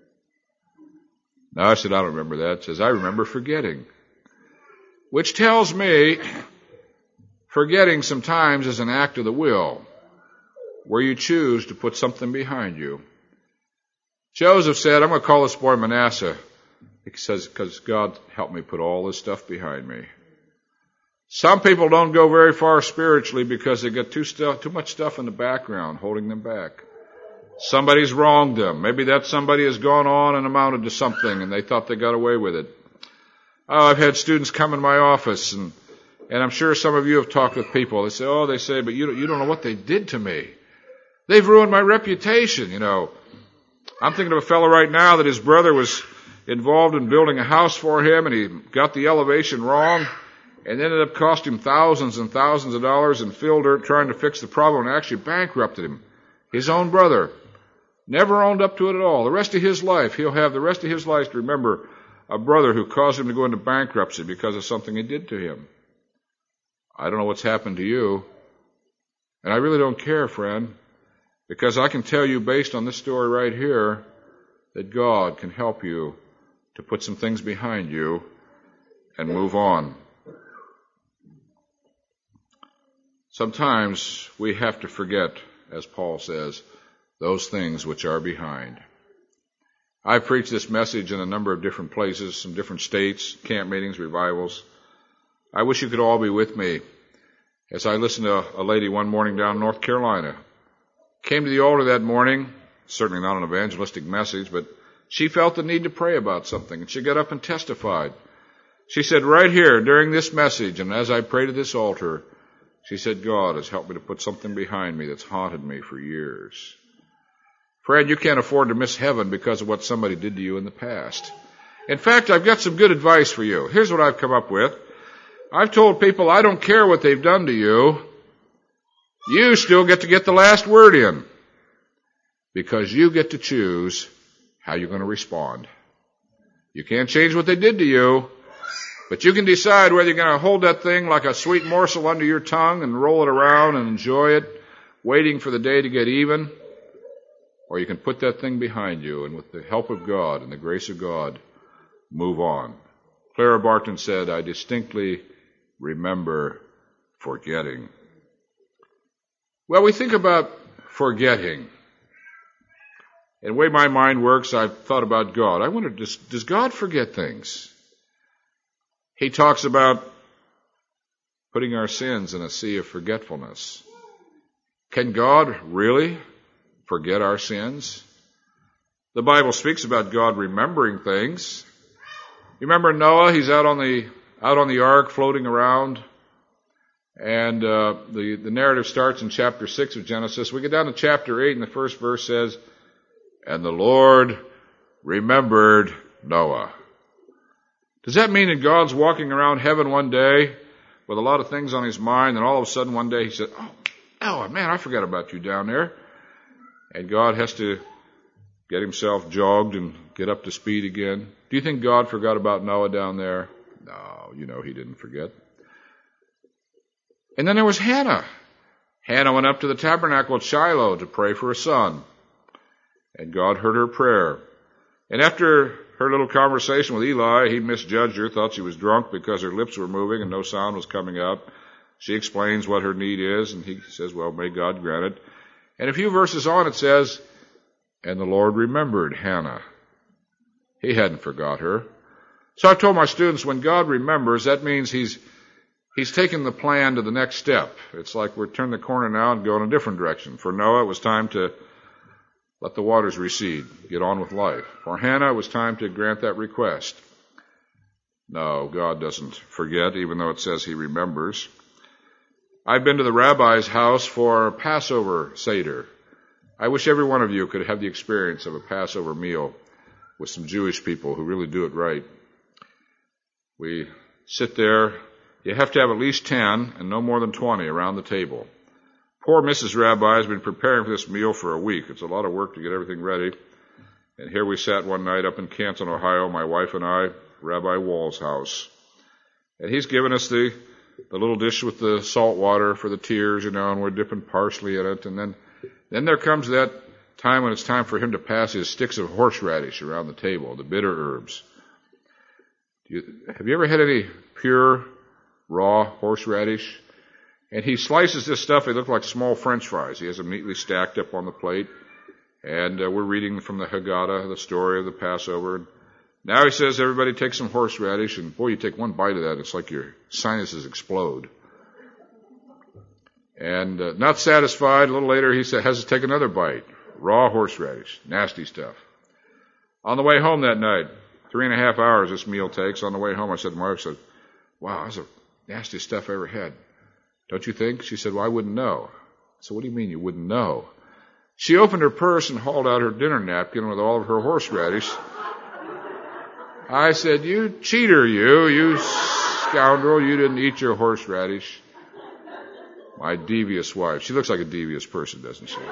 Now I said, "I don't remember that." She says, "I remember forgetting." Which tells me forgetting sometimes is an act of the will, where you choose to put something behind you. Joseph said, "I'm going to call this boy Manasseh," because God helped me put all this stuff behind me. Some people don't go very far spiritually because they get too much stuff in the background holding them back. Somebody's wronged them. Maybe that somebody has gone on and amounted to something and they thought they got away with it. Oh, I've had students come in my office and I'm sure some of you have talked with people. They say, "But you don't know what they did to me. They've ruined my reputation, I'm thinking of a fellow right now that his brother was involved in building a house for him and he got the elevation wrong and ended up costing him thousands and thousands of dollars in fill dirt trying to fix the problem and actually bankrupted him. His own brother. Never owned up to it at all. The rest of his life, he'll have the rest of his life to remember a brother who caused him to go into bankruptcy because of something he did to him. I don't know what's happened to you. And I really don't care, friend, because I can tell you based on this story right here that God can help you to put some things behind you and move on. Sometimes we have to forget, as Paul says, those things which are behind. I've preached this message in a number of different places, some different states, camp meetings, revivals. I wish you could all be with me as I listened to a lady one morning down in North Carolina. Came to the altar that morning, certainly not an evangelistic message, but she felt the need to pray about something, and she got up and testified. She said, "Right here, during this message, and as I prayed at this altar," she said, "God has helped me to put something behind me that's haunted me for years." Friend, you can't afford to miss heaven because of what somebody did to you in the past. In fact, I've got some good advice for you. Here's what I've come up with. I've told people I don't care what they've done to you. You still get to get the last word in because you get to choose how you're going to respond. You can't change what they did to you, but you can decide whether you're going to hold that thing like a sweet morsel under your tongue and roll it around and enjoy it, waiting for the day to get even, or you can put that thing behind you and with the help of God and the grace of God, move on. Clara Barton said, "I distinctly remember forgetting." Well, we think about forgetting. And the way my mind works, I've thought about God. I wonder, does God forget things? He talks about putting our sins in a sea of forgetfulness. Can God really forget our sins? The Bible speaks about God remembering things. You remember Noah? He's out on the ark floating around. And the narrative starts in chapter 6 of Genesis. We get down to chapter 8 and the first verse says, "And the Lord remembered Noah." Does that mean that God's walking around heaven one day with a lot of things on his mind and all of a sudden one day he said, oh man, I forgot about you down there. And God has to get himself jogged and get up to speed again? Do you think God forgot about Noah down there? No, he didn't forget. And then there was Hannah. Hannah went up to the tabernacle at Shiloh to pray for a son. And God heard her prayer. And after her little conversation with Eli. He misjudged her, thought she was drunk because her lips were moving and no sound was coming out. She explains what her need is, and he says, well, may God grant it. And a few verses on it says, and the Lord remembered Hannah. He hadn't forgot her. So I've told my students, when God remembers, that means He's taken the plan to the next step. It's like we're turning the corner now and go in a different direction. For Noah, it was time to let the waters recede, get on with life. For Hannah, it was time to grant that request. No, God doesn't forget, even though it says He remembers. I've been to the rabbi's house for Passover Seder. I wish every one of you could have the experience of a Passover meal with some Jewish people who really do it right. We sit there. You have to have at least 10 and no more than 20 around the table. Poor Mrs. Rabbi has been preparing for this meal for a week. It's a lot of work to get everything ready. And here we sat one night up in Canton, Ohio, my wife and I, Rabbi Wall's house. And he's given us the little dish with the salt water for the tears, and we're dipping parsley in it. And then there comes that time when it's time for him to pass his sticks of horseradish around the table, the bitter herbs. Have you ever had any pure, raw horseradish? And he slices this stuff. They look like small French fries. He has them neatly stacked up on the plate. And we're reading from the Haggadah, the story of the Passover. Now he says, everybody take some horseradish. And boy, you take one bite of that, it's like your sinuses explode. And not satisfied, a little later he has to take another bite. Raw horseradish, nasty stuff. On the way home that night, 3.5 hours this meal takes. On the way home, I said to my wife, wow, that's the nastiest stuff I ever had. Don't you think? She said, well, I wouldn't know. I said, what do you mean you wouldn't know? She opened her purse and hauled out her dinner napkin with all of her horseradish. I said, you cheater, you scoundrel, you didn't eat your horseradish. My devious wife. She looks like a devious person, doesn't she?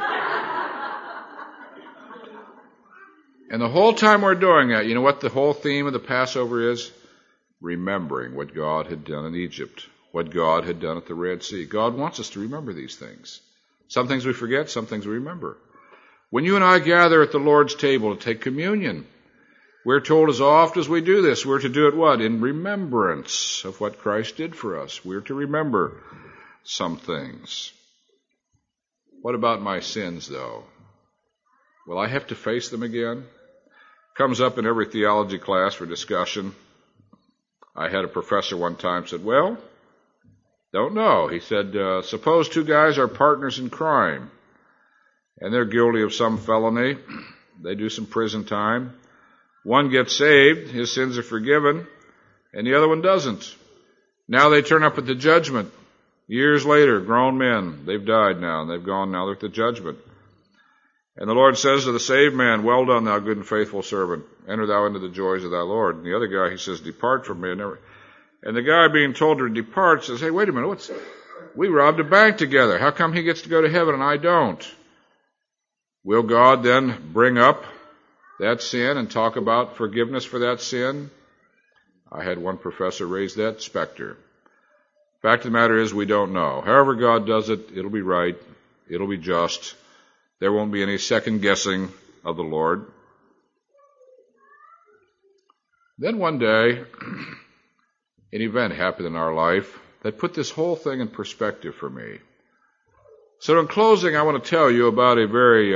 And the whole time we're doing that, you know what the whole theme of the Passover is? Remembering what God had done in Egypt, what God had done at the Red Sea. God wants us to remember these things. Some things we forget, some things we remember. When you and I gather at the Lord's table to take communion, we're told as oft as we do this, we're to do it what? In remembrance of what Christ did for us. We're to remember some things. What about my sins, though? Will I have to face them again? Comes up in every theology class for discussion. I had a professor one time said, well, don't know. He said, suppose two guys are partners in crime, and they're guilty of some felony. They do some prison time. One gets saved, his sins are forgiven, and the other one doesn't. Now they turn up at the judgment. Years later, grown men, they've died now, and they've gone now, they're at the judgment. And the Lord says to the saved man, well done, thou good and faithful servant. Enter thou into the joys of thy Lord. And the other guy, he says, depart from me. And the guy being told to depart says, hey, wait a minute, we robbed a bank together. How come he gets to go to heaven and I don't? Will God then bring up that sin and talk about forgiveness for that sin? I had one professor raise that specter. Fact of the matter is, we don't know. However God does it, it'll be right. It'll be just. There won't be any second guessing of the Lord. Then one day, an event happened in our life that put this whole thing in perspective for me. So in closing, I want to tell you about a very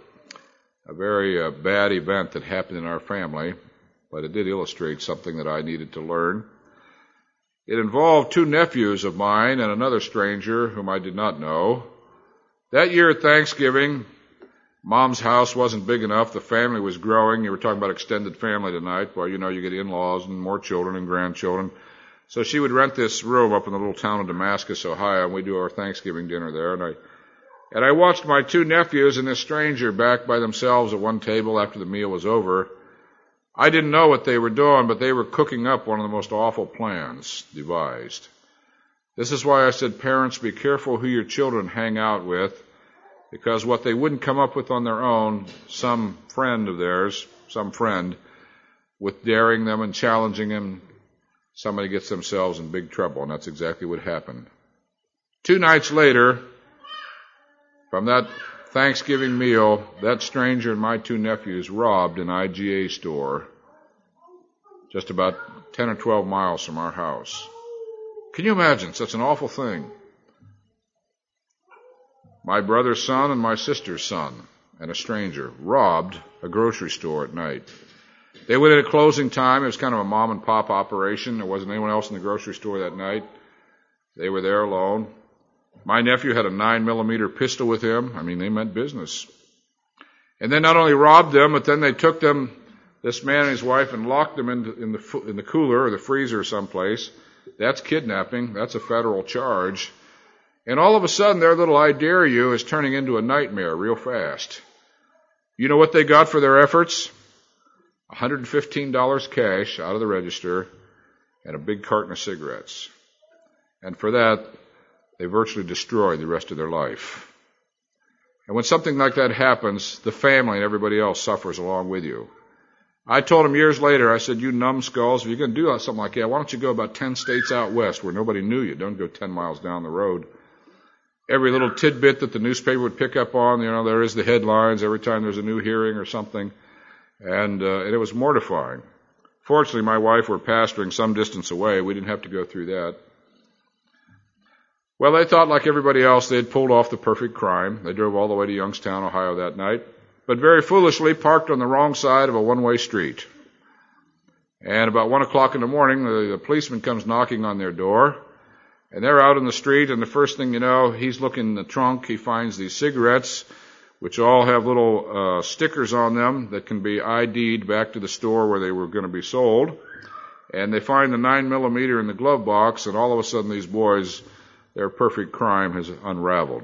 bad event that happened in our family, but it did illustrate something that I needed to learn. It involved two nephews of mine and another stranger whom I did not know. That year at Thanksgiving, Mom's house wasn't big enough. The family was growing. You were talking about extended family tonight. Well, you get in-laws and more children and grandchildren. So she would rent this room up in the little town of Damascus, Ohio, and we do our Thanksgiving dinner there. And I watched my two nephews and this stranger back by themselves at one table after the meal was over. I didn't know what they were doing, but they were cooking up one of the most awful plans devised. This is why I said, parents, be careful who your children hang out with, because what they wouldn't come up with on their own, some friend of theirs, with daring them and challenging them, somebody gets themselves in big trouble, and that's exactly what happened. 2 nights later, from that Thanksgiving meal, that stranger and my two nephews robbed an IGA store just about 10 or 12 miles from our house. Can you imagine such an awful thing? My brother's son and my sister's son and a stranger robbed a grocery store at night. They went in at closing time. It was kind of a mom and pop operation. There wasn't anyone else in the grocery store that night. They were there alone. My nephew had a 9mm pistol with him. I mean, they meant business. And they not only robbed them, but then they took them, this man and his wife, and locked them in the cooler or the freezer someplace. That's kidnapping. That's a federal charge. And all of a sudden, their little I dare you is turning into a nightmare real fast. You know what they got for their efforts? $115 cash out of the register and a big carton of cigarettes. And for that, they virtually destroyed the rest of their life. And when something like that happens, the family and everybody else suffers along with you. I told them years later, I said, you numbskulls, if you're going to do something like that, why don't you go about 10 states out west where nobody knew you? Don't go 10 miles down the road. Every little tidbit that the newspaper would pick up on, there is the headlines every time there's a new hearing or something. And it was mortifying. Fortunately, my wife were pastoring some distance away. We didn't have to go through that. Well, they thought, like everybody else, they had pulled off the perfect crime. They drove all the way to Youngstown, Ohio that night, but very foolishly parked on the wrong side of a one-way street. And about 1 o'clock in the morning, the policeman comes knocking on their door, and they're out in the street, and the first thing you know, he's looking in the trunk. He finds these cigarettes, which all have little stickers on them that can be ID'd back to the store where they were going to be sold. And they find the 9mm in the glove box, and all of a sudden these boys, their perfect crime has unraveled.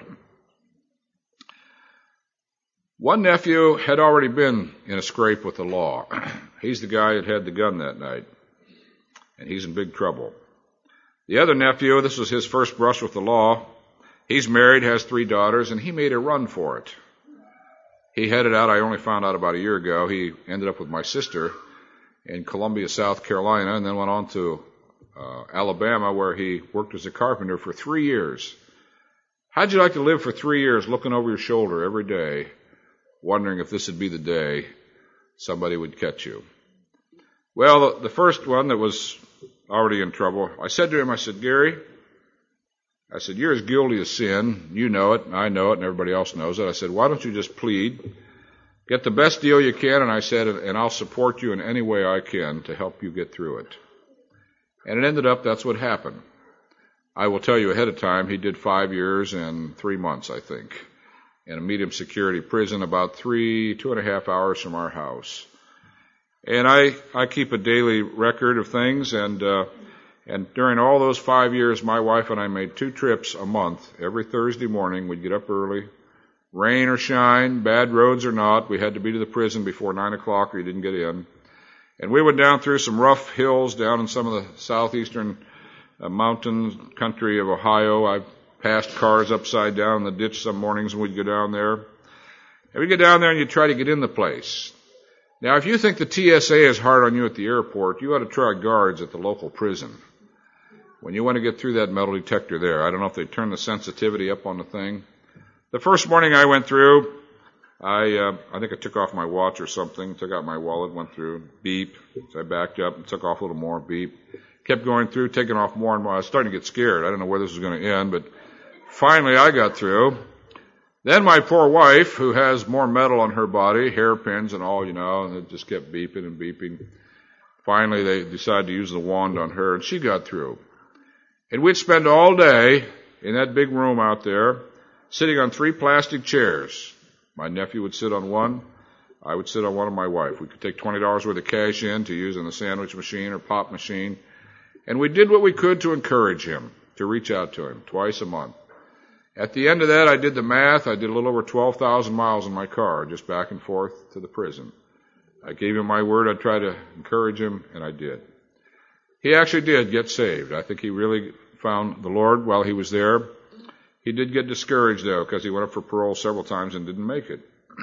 One nephew had already been in a scrape with the law. He's the guy that had the gun that night, and he's in big trouble. The other nephew, this was his first brush with the law. He's married, has 3 daughters, and he made a run for it. He headed out, I only found out about a year ago, he ended up with my sister in Columbia, South Carolina, and then went on to Alabama, where he worked as a carpenter for 3 years. How'd you like to live for 3 years looking over your shoulder every day, wondering if this would be the day somebody would catch you? Well, the first one that was already in trouble, I said to him, I said, Gary, I said, you're as guilty as sin. You know it, and I know it, and everybody else knows it. I said, why don't you just plead, get the best deal you can, and I said, and I'll support you in any way I can to help you get through it. And it ended up that's what happened. I will tell you ahead of time, he did 5 years and 3 months, I think, in a medium security prison about 2.5 hours from our house. And I keep a daily record of things, and during all those 5 years, my wife and I made 2 trips a month. Every Thursday morning, we'd get up early, rain or shine, bad roads or not. We had to be to the prison before 9 o'clock or you didn't get in. And we went down through some rough hills down in some of the southeastern mountain country of Ohio. I passed cars upside down in the ditch some mornings when we'd go down there. And we'd get down there and you'd try to get in the place. Now, if you think the TSA is hard on you at the airport, you ought to try guards at the local prison. When you want to get through that metal detector there, I don't know if they turn the sensitivity up on the thing. The first morning I went through, I think I took off my watch or something, took out my wallet, went through, beep. So I backed up and took off a little more, beep. Kept going through, taking off more and more. I was starting to get scared. I didn't know where this was going to end, but finally I got through. Then my poor wife, who has more metal on her body, hairpins and all, and it just kept beeping and beeping. Finally they decided to use the wand on her, and she got through. And we'd spend all day in that big room out there, sitting on 3 plastic chairs. My nephew would sit on one. I would sit on one of my wife. We could take $20 worth of cash in to use in the sandwich machine or pop machine. And we did what we could to encourage him, to reach out to him twice a month. At the end of that, I did the math. I did a little over 12,000 miles in my car, just back and forth to the prison. I gave him my word I'd try to encourage him, and I did. He actually did get saved. I think he really found the Lord while he was there. He did get discouraged, though, because he went up for parole several times and didn't make it.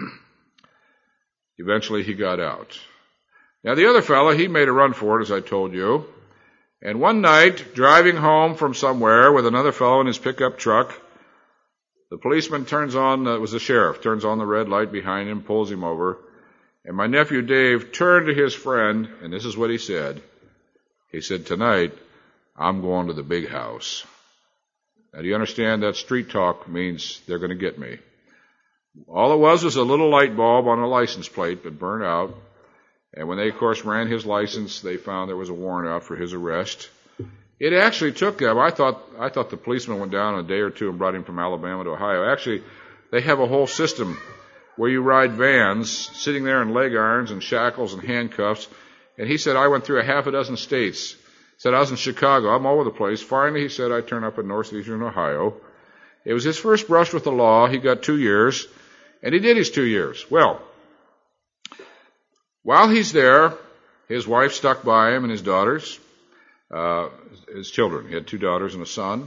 Eventually, he got out. Now, the other fellow, he made a run for it, as I told you. And one night, driving home from somewhere with another fellow in his pickup truck, the policeman turns on, it was the sheriff, turns on the red light behind him, pulls him over. And my nephew Dave turned to his friend, and this is what he said. He said, "Tonight, I'm going to the big house." Now, do you understand that street talk means they're going to get me? All it was a little light bulb on a license plate that burned out. And when they, of course, ran his license, they found there was a warrant out for his arrest. It actually took them. I thought the policeman went down in a day or two and brought him from Alabama to Ohio. Actually, they have a whole system where you ride vans, sitting there in leg irons and shackles and handcuffs. And he said, I went through a half a dozen states. He said, I was in Chicago. I'm all over the place. Finally, he said, I turned up in northeastern Ohio. It was his first brush with the law. He got 2 years, and he did his 2 years. Well, while he's there, his wife stuck by him and his daughters, his children. He had 2 daughters and a son.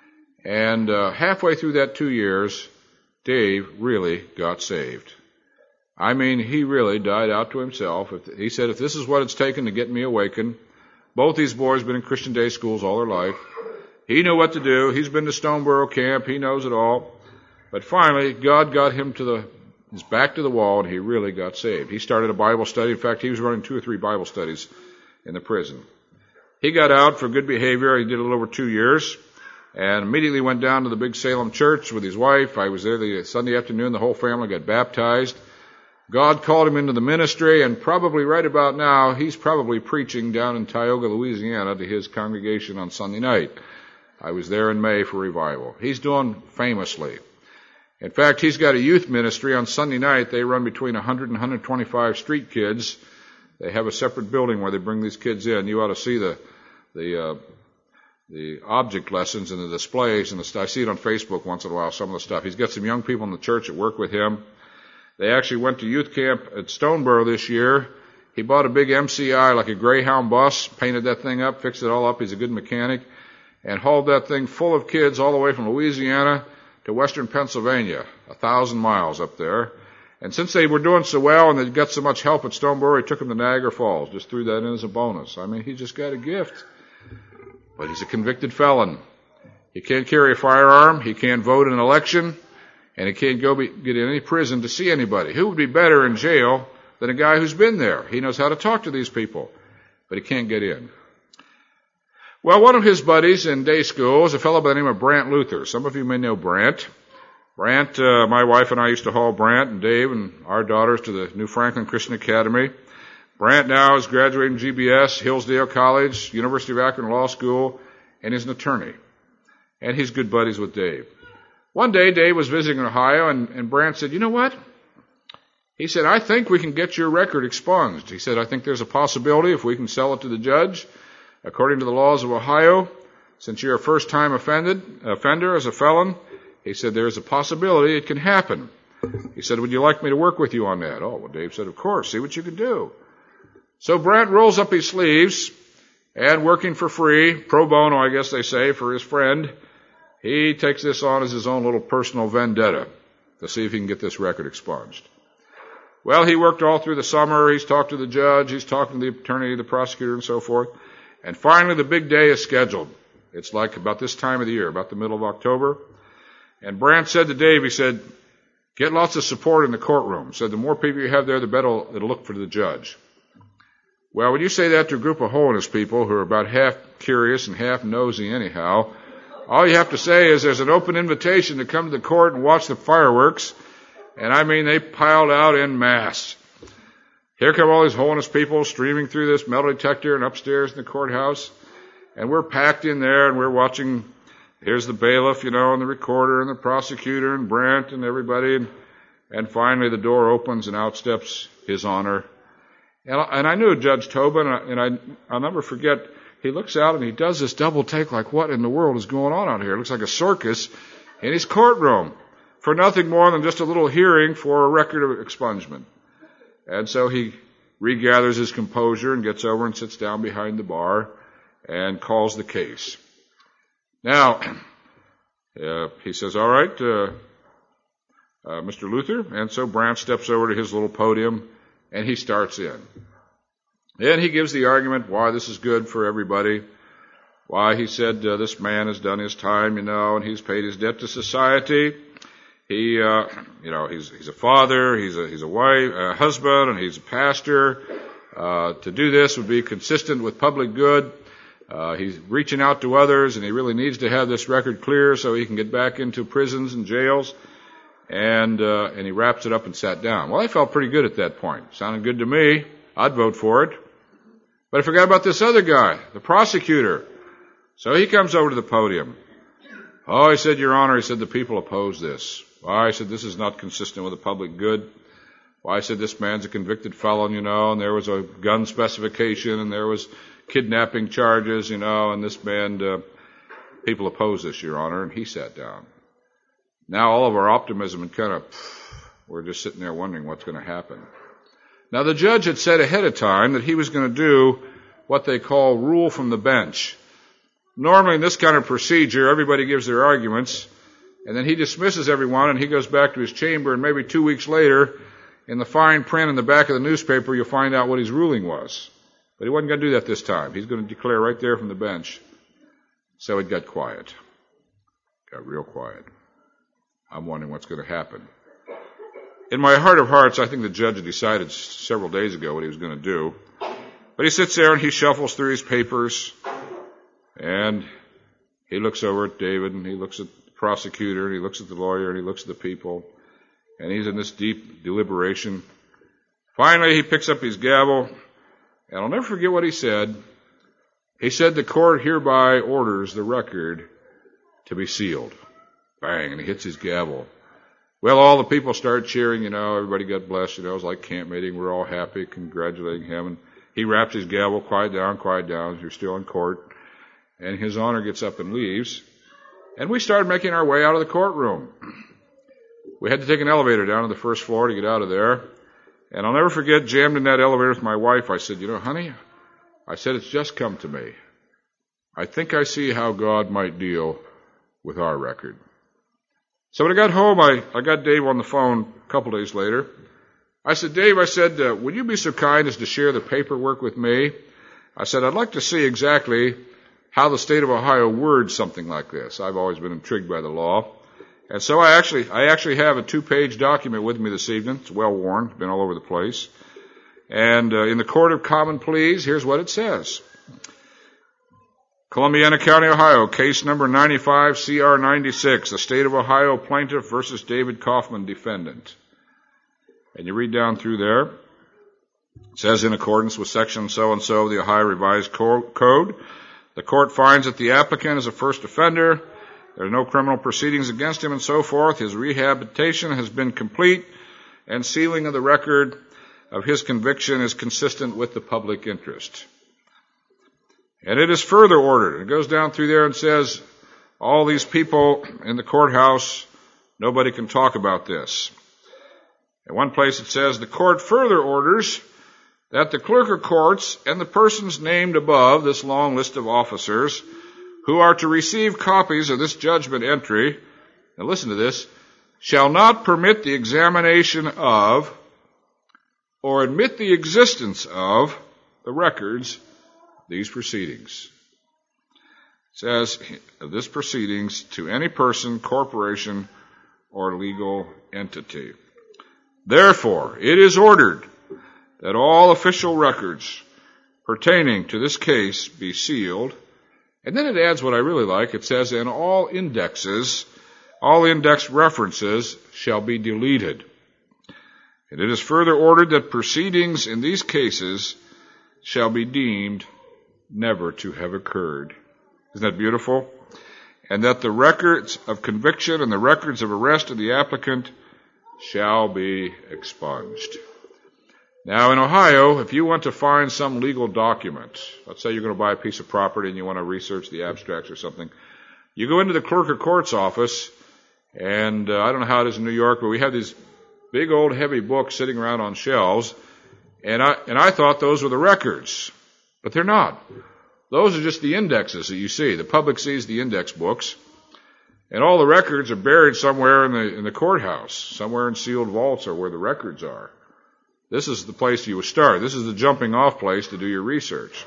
And halfway through that 2 years, Dave really got saved. I mean, he really died out to himself. He said, if this is what it's taken to get me awakened, both these boys have been in Christian day schools all their life. He knew what to do. He's been to Stoneboro Camp. He knows it all. But finally, God got him his back to the wall, and he really got saved. He started a Bible study. In fact, he was running 2 or 3 Bible studies in the prison. He got out for good behavior. He did a little over 2 years, and immediately went down to the big Salem church with his wife. I was there the Sunday afternoon. The whole family got baptized. God called him into the ministry, and probably right about now, he's probably preaching down in Tioga, Louisiana, to his congregation on Sunday night. I was there in May for revival. He's doing famously. In fact, he's got a youth ministry. On Sunday night, they run between 100 and 125 street kids. They have a separate building where they bring these kids in. You ought to see the object lessons and the displays and the stuff. I see it on Facebook once in a while, some of the stuff. He's got some young people in the church that work with him. They actually went to youth camp at Stoneboro this year. He bought a big MCI, like a Greyhound bus, painted that thing up, fixed it all up. He's a good mechanic, and hauled that thing full of kids all the way from Louisiana to western Pennsylvania, 1,000 miles up there. And since they were doing so well and they got so much help at Stoneboro, he took them to Niagara Falls, just threw that in as a bonus. I mean, he just got a gift. But he's a convicted felon. He can't carry a firearm, he can't vote in an election, and he can't get in any prison to see anybody. Who would be better in jail than a guy who's been there? He knows how to talk to these people, but he can't get in. Well, one of his buddies in day school is a fellow by the name of Brant Luther. Some of you may know Brant. Brant, my wife and I used to haul Brant and Dave and our daughters to the New Franklin Christian Academy. Brant now is graduating GBS, Hillsdale College, University of Akron Law School, and is an attorney. And he's good buddies with Dave. One day, Dave was visiting Ohio, and Brant said, you know what? He said, I think we can get your record expunged. He said, I think there's a possibility if we can sell it to the judge. According to the laws of Ohio, since you're a first-time offender as a felon, he said, there's a possibility it can happen. He said, would you like me to work with you on that? Oh, well, Dave said, of course, see what you can do. So Brant rolls up his sleeves, and working for free, pro bono, I guess they say, for his friend, he takes this on as his own little personal vendetta to see if he can get this record expunged. Well, he worked all through the summer. He's talked to the judge. He's talked to the attorney, the prosecutor, and so forth. And finally, the big day is scheduled. It's like about this time of the year, about the middle of October. And Brant said to Dave, he said, get lots of support in the courtroom. Said the more people you have there, the better it'll look for the judge. Well, when you say that to a group of holiness people who are about half curious and half nosy anyhow, all you have to say is there's an open invitation to come to the court and watch the fireworks. And I mean, they piled out en masse. Here come all these holiness people streaming through this metal detector and upstairs in the courthouse. And we're packed in there and we're watching. Here's the bailiff, and the recorder and the prosecutor and Brant and everybody. And finally the door opens and out steps His Honor. And I knew Judge Tobin, and I'll never forget, he looks out and he does this double take like, what in the world is going on out here? It looks like a circus in his courtroom for nothing more than just a little hearing for a record of expungement. And so he regathers his composure and gets over and sits down behind the bar and calls the case. Now, he says, all right, Mr. Luther. And so Brant steps over to his little podium and he starts in. And he gives the argument why this is good for everybody, why he said this man has done his time, and he's paid his debt to society. He's a father, he's a wife, a husband, and he's a pastor. To do this would be consistent with public good. He's reaching out to others, and he really needs to have this record clear so he can get back into prisons and jails. And he wraps it up and sat down. Well, I felt pretty good at that point. Sounded good to me. I'd vote for it. But I forgot about this other guy, the prosecutor. So he comes over to the podium. Oh, he said, Your Honor, he said, the people oppose this. Why, I said, this is not consistent with the public good. Why, I said, this man's a convicted felon, and there was a gun specification, and there was kidnapping charges, and this man, people oppose this, Your Honor, and he sat down. Now all of our optimism and we're just sitting there wondering what's going to happen. Now the judge had said ahead of time that he was going to do what they call rule from the bench. Normally in this kind of procedure, everybody gives their arguments, and then he dismisses everyone, and he goes back to his chamber, and maybe 2 weeks later, in the fine print in the back of the newspaper, you'll find out what his ruling was. But he wasn't going to do that this time. He's going to declare right there from the bench. So it got quiet. Got real quiet. I'm wondering what's going to happen. In my heart of hearts, I think the judge had decided several days ago what he was going to do. But he sits there and he shuffles through his papers, and he looks over at David, and he looks at the prosecutor, and he looks at the lawyer, and he looks at the people, and he's in this deep deliberation. Finally, he picks up his gavel, and I'll never forget what he said. He said, the court hereby orders the record to be sealed. Bang, and he hits his gavel. Well, all the people start cheering, everybody got blessed, it was like camp meeting, we're all happy, congratulating him, and he wraps his gavel, quiet down, you're still in court, and His Honor gets up and leaves, and we started making our way out of the courtroom. We had to take an elevator down to the first floor to get out of there, and I'll never forget, jammed in that elevator with my wife, I said, honey, I said, it's just come to me. I think I see how God might deal with our record. So when I got home, I got Dave on the phone a couple days later. I said, Dave, would you be so kind as to share the paperwork with me? I said, I'd like to see exactly how the state of Ohio words something like this. I've always been intrigued by the law. And so I actually have a 2-page document with me this evening. It's well worn, been all over the place. And in the Court of Common Pleas, here's what it says. Columbiana County, Ohio, case number 95 CR 96, the State of Ohio plaintiff versus David Kaufman, defendant. And you read down through there. It says, in accordance with section so-and-so of the Ohio Revised Code, the court finds that the applicant is a first offender. There are no criminal proceedings against him and so forth. His rehabilitation has been complete, and sealing of the record of his conviction is consistent with the public interest. And it is further ordered. It goes down through there and says, all these people in the courthouse, nobody can talk about this. At one place it says, the court further orders that the clerk of courts and the persons named above this long list of officers who are to receive copies of this judgment entry, now listen to this, shall not permit the examination of or admit the existence of the records these proceedings. It says, of this proceedings to any person, corporation, or legal entity. Therefore, it is ordered that all official records pertaining to this case be sealed. And then it adds what I really like. It says, and all index references shall be deleted. And it is further ordered that proceedings in these cases shall be deemed never to have occurred. Isn't that beautiful? And that the records of conviction and the records of arrest of the applicant shall be expunged. Now in Ohio, if you want to find some legal document, let's say you're going to buy a piece of property and you want to research the abstracts or something, you go into the clerk of court's office, and I don't know how it is in New York, but we have these big old heavy books sitting around on shelves, and I thought those were the records. But they're not. Those are just the indexes that you see. The public sees the index books, and all the records are buried somewhere in the courthouse, somewhere in sealed vaults or where the records are. This is the place you would start. This is the jumping off place to do your research.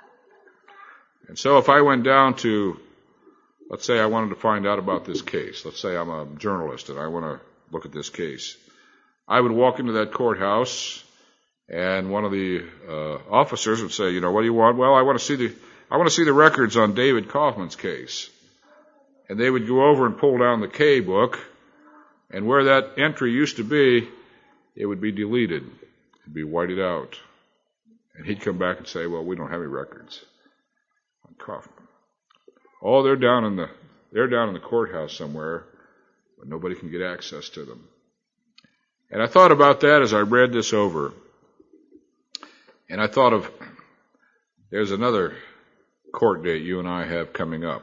And so if I went down to, let's say I wanted to find out about this case. Let's say I'm a journalist and I want to look at this case. I would walk into that courthouse, and one of the officers would say, what do you want? Well, I want to see the records on David Kaufman's case. And they would go over and pull down the K book, and where that entry used to be, it would be deleted. It'd be whited out. And he'd come back and say, well, we don't have any records on Kaufman. Oh, they're down in the courthouse somewhere, but nobody can get access to them. And I thought about that as I read this over. And I thought of, there's another court date you and I have coming up.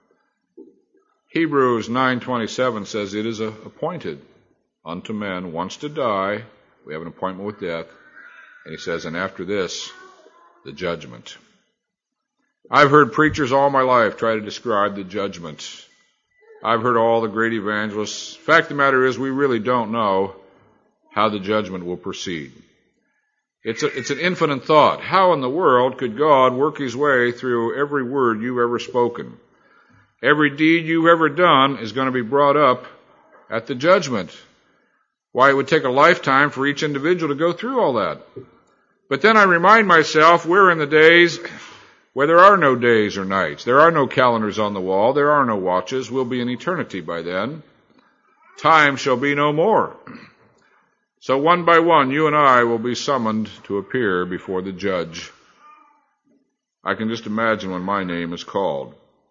Hebrews 9:27 says, it is appointed unto men once to die. We have an appointment with death. And he says, and after this, the judgment. I've heard preachers all my life try to describe the judgment. I've heard all the great evangelists. The fact of the matter is, we really don't know how the judgment will proceed. It's an infinite thought. How in the world could God work his way through every word you've ever spoken? Every deed you've ever done is going to be brought up at the judgment. Why, it would take a lifetime for each individual to go through all that. But then I remind myself, we're in the days where there are no days or nights. There are no calendars on the wall. There are no watches. We'll be in eternity by then. Time shall be no more. So one by one, you and I will be summoned to appear before the judge. I can just imagine when my name is called.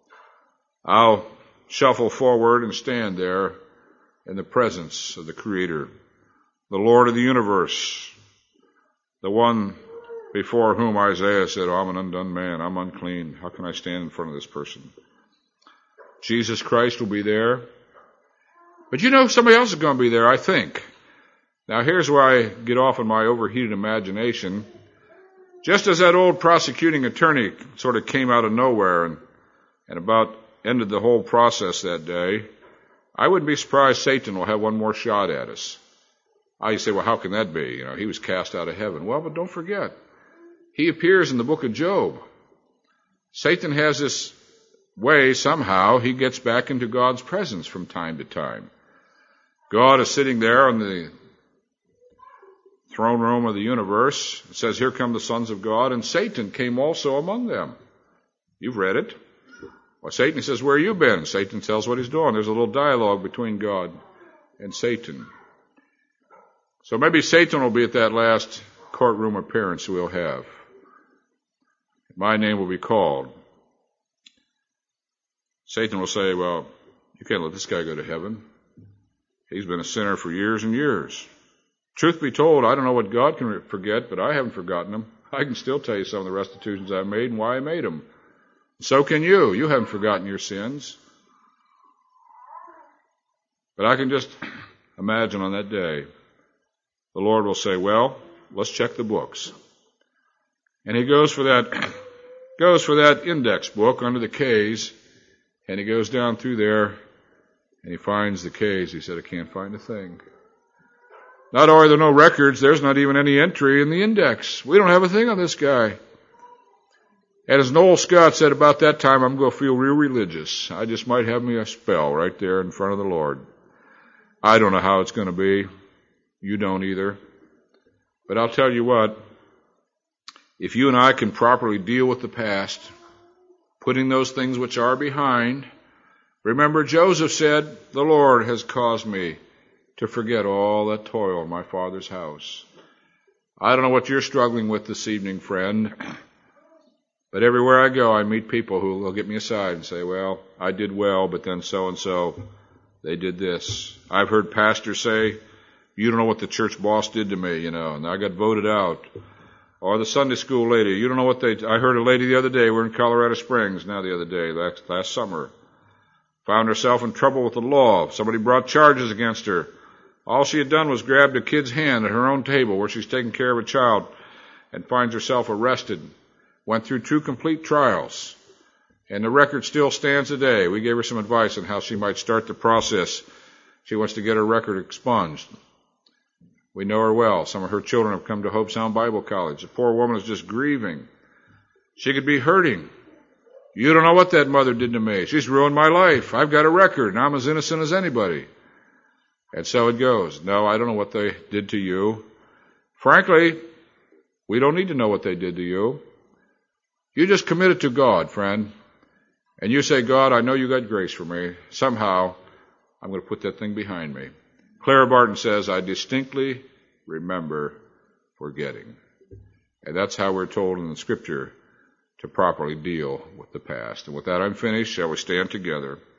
I'll shuffle forward and stand there in the presence of the Creator, the Lord of the universe, the one before whom Isaiah said, I'm an undone man, I'm unclean. How can I stand in front of this person? Jesus Christ will be there. But somebody else is going to be there, I think. Now here's where I get off on my overheated imagination. Just as that old prosecuting attorney sort of came out of nowhere and about ended the whole process that day, I wouldn't be surprised Satan will have one more shot at us. You say, well, how can that be? He was cast out of heaven. Well, but don't forget, he appears in the book of Job. Satan has this way, somehow, he gets back into God's presence from time to time. God is sitting there in the throne room of the universe. It says, here come the sons of God, and Satan came also among them. You've read it. Well, Satan says, where you been? Satan tells what he's doing. There's a little dialogue between God and Satan. So maybe Satan will be at that last courtroom appearance we'll have. My name will be called. Satan will say, well, you can't let this guy go to heaven. He's been a sinner for years and years. Truth be told, I don't know what God can forget, but I haven't forgotten him. I can still tell you some of the restitutions I made and why I made them. So can you. You haven't forgotten your sins. But I can just imagine on that day, the Lord will say, well, let's check the books. And he goes for that index book under the K's, and he goes down through there, and he finds the K's. He said, I can't find a thing. Not only are there no records, there's not even any entry in the index. We don't have a thing on this guy. And as Noel Scott said about that time, I'm going to feel real religious. I just might have me a spell right there in front of the Lord. I don't know how it's going to be. You don't either. But I'll tell you what, if you and I can properly deal with the past, putting those things which are behind, remember Joseph said, the Lord has caused me to forget all that toil in my Father's house. I don't know what you're struggling with this evening, friend, but everywhere I go, I meet people who will get me aside and say, well, I did well, but then so-and-so, they did this. I've heard pastors say, you don't know what the church boss did to me, and I got voted out. Or the Sunday school lady, you don't know what I heard a lady the other day, we're in Colorado Springs the other day, last summer. Found herself in trouble with the law. Somebody brought charges against her. All she had done was grabbed a kid's hand at her own table where she's taking care of a child and finds herself arrested. Went through 2 complete trials. And the record still stands today. We gave her some advice on how she might start the process. She wants to get her record expunged. We know her well. Some of her children have come to Hope Sound Bible College. The poor woman is just grieving. She could be hurting. You don't know what that mother did to me. She's ruined my life. I've got a record, and I'm as innocent as anybody. And so it goes. No, I don't know what they did to you. Frankly, we don't need to know what they did to you. You just commit it to God, friend. And you say, God, I know you got grace for me. Somehow, I'm going to put that thing behind me. Clara Barton says, I distinctly remember forgetting. And that's how we're told in the Scripture to properly deal with the past. And with that, I'm finished. Shall we stand together?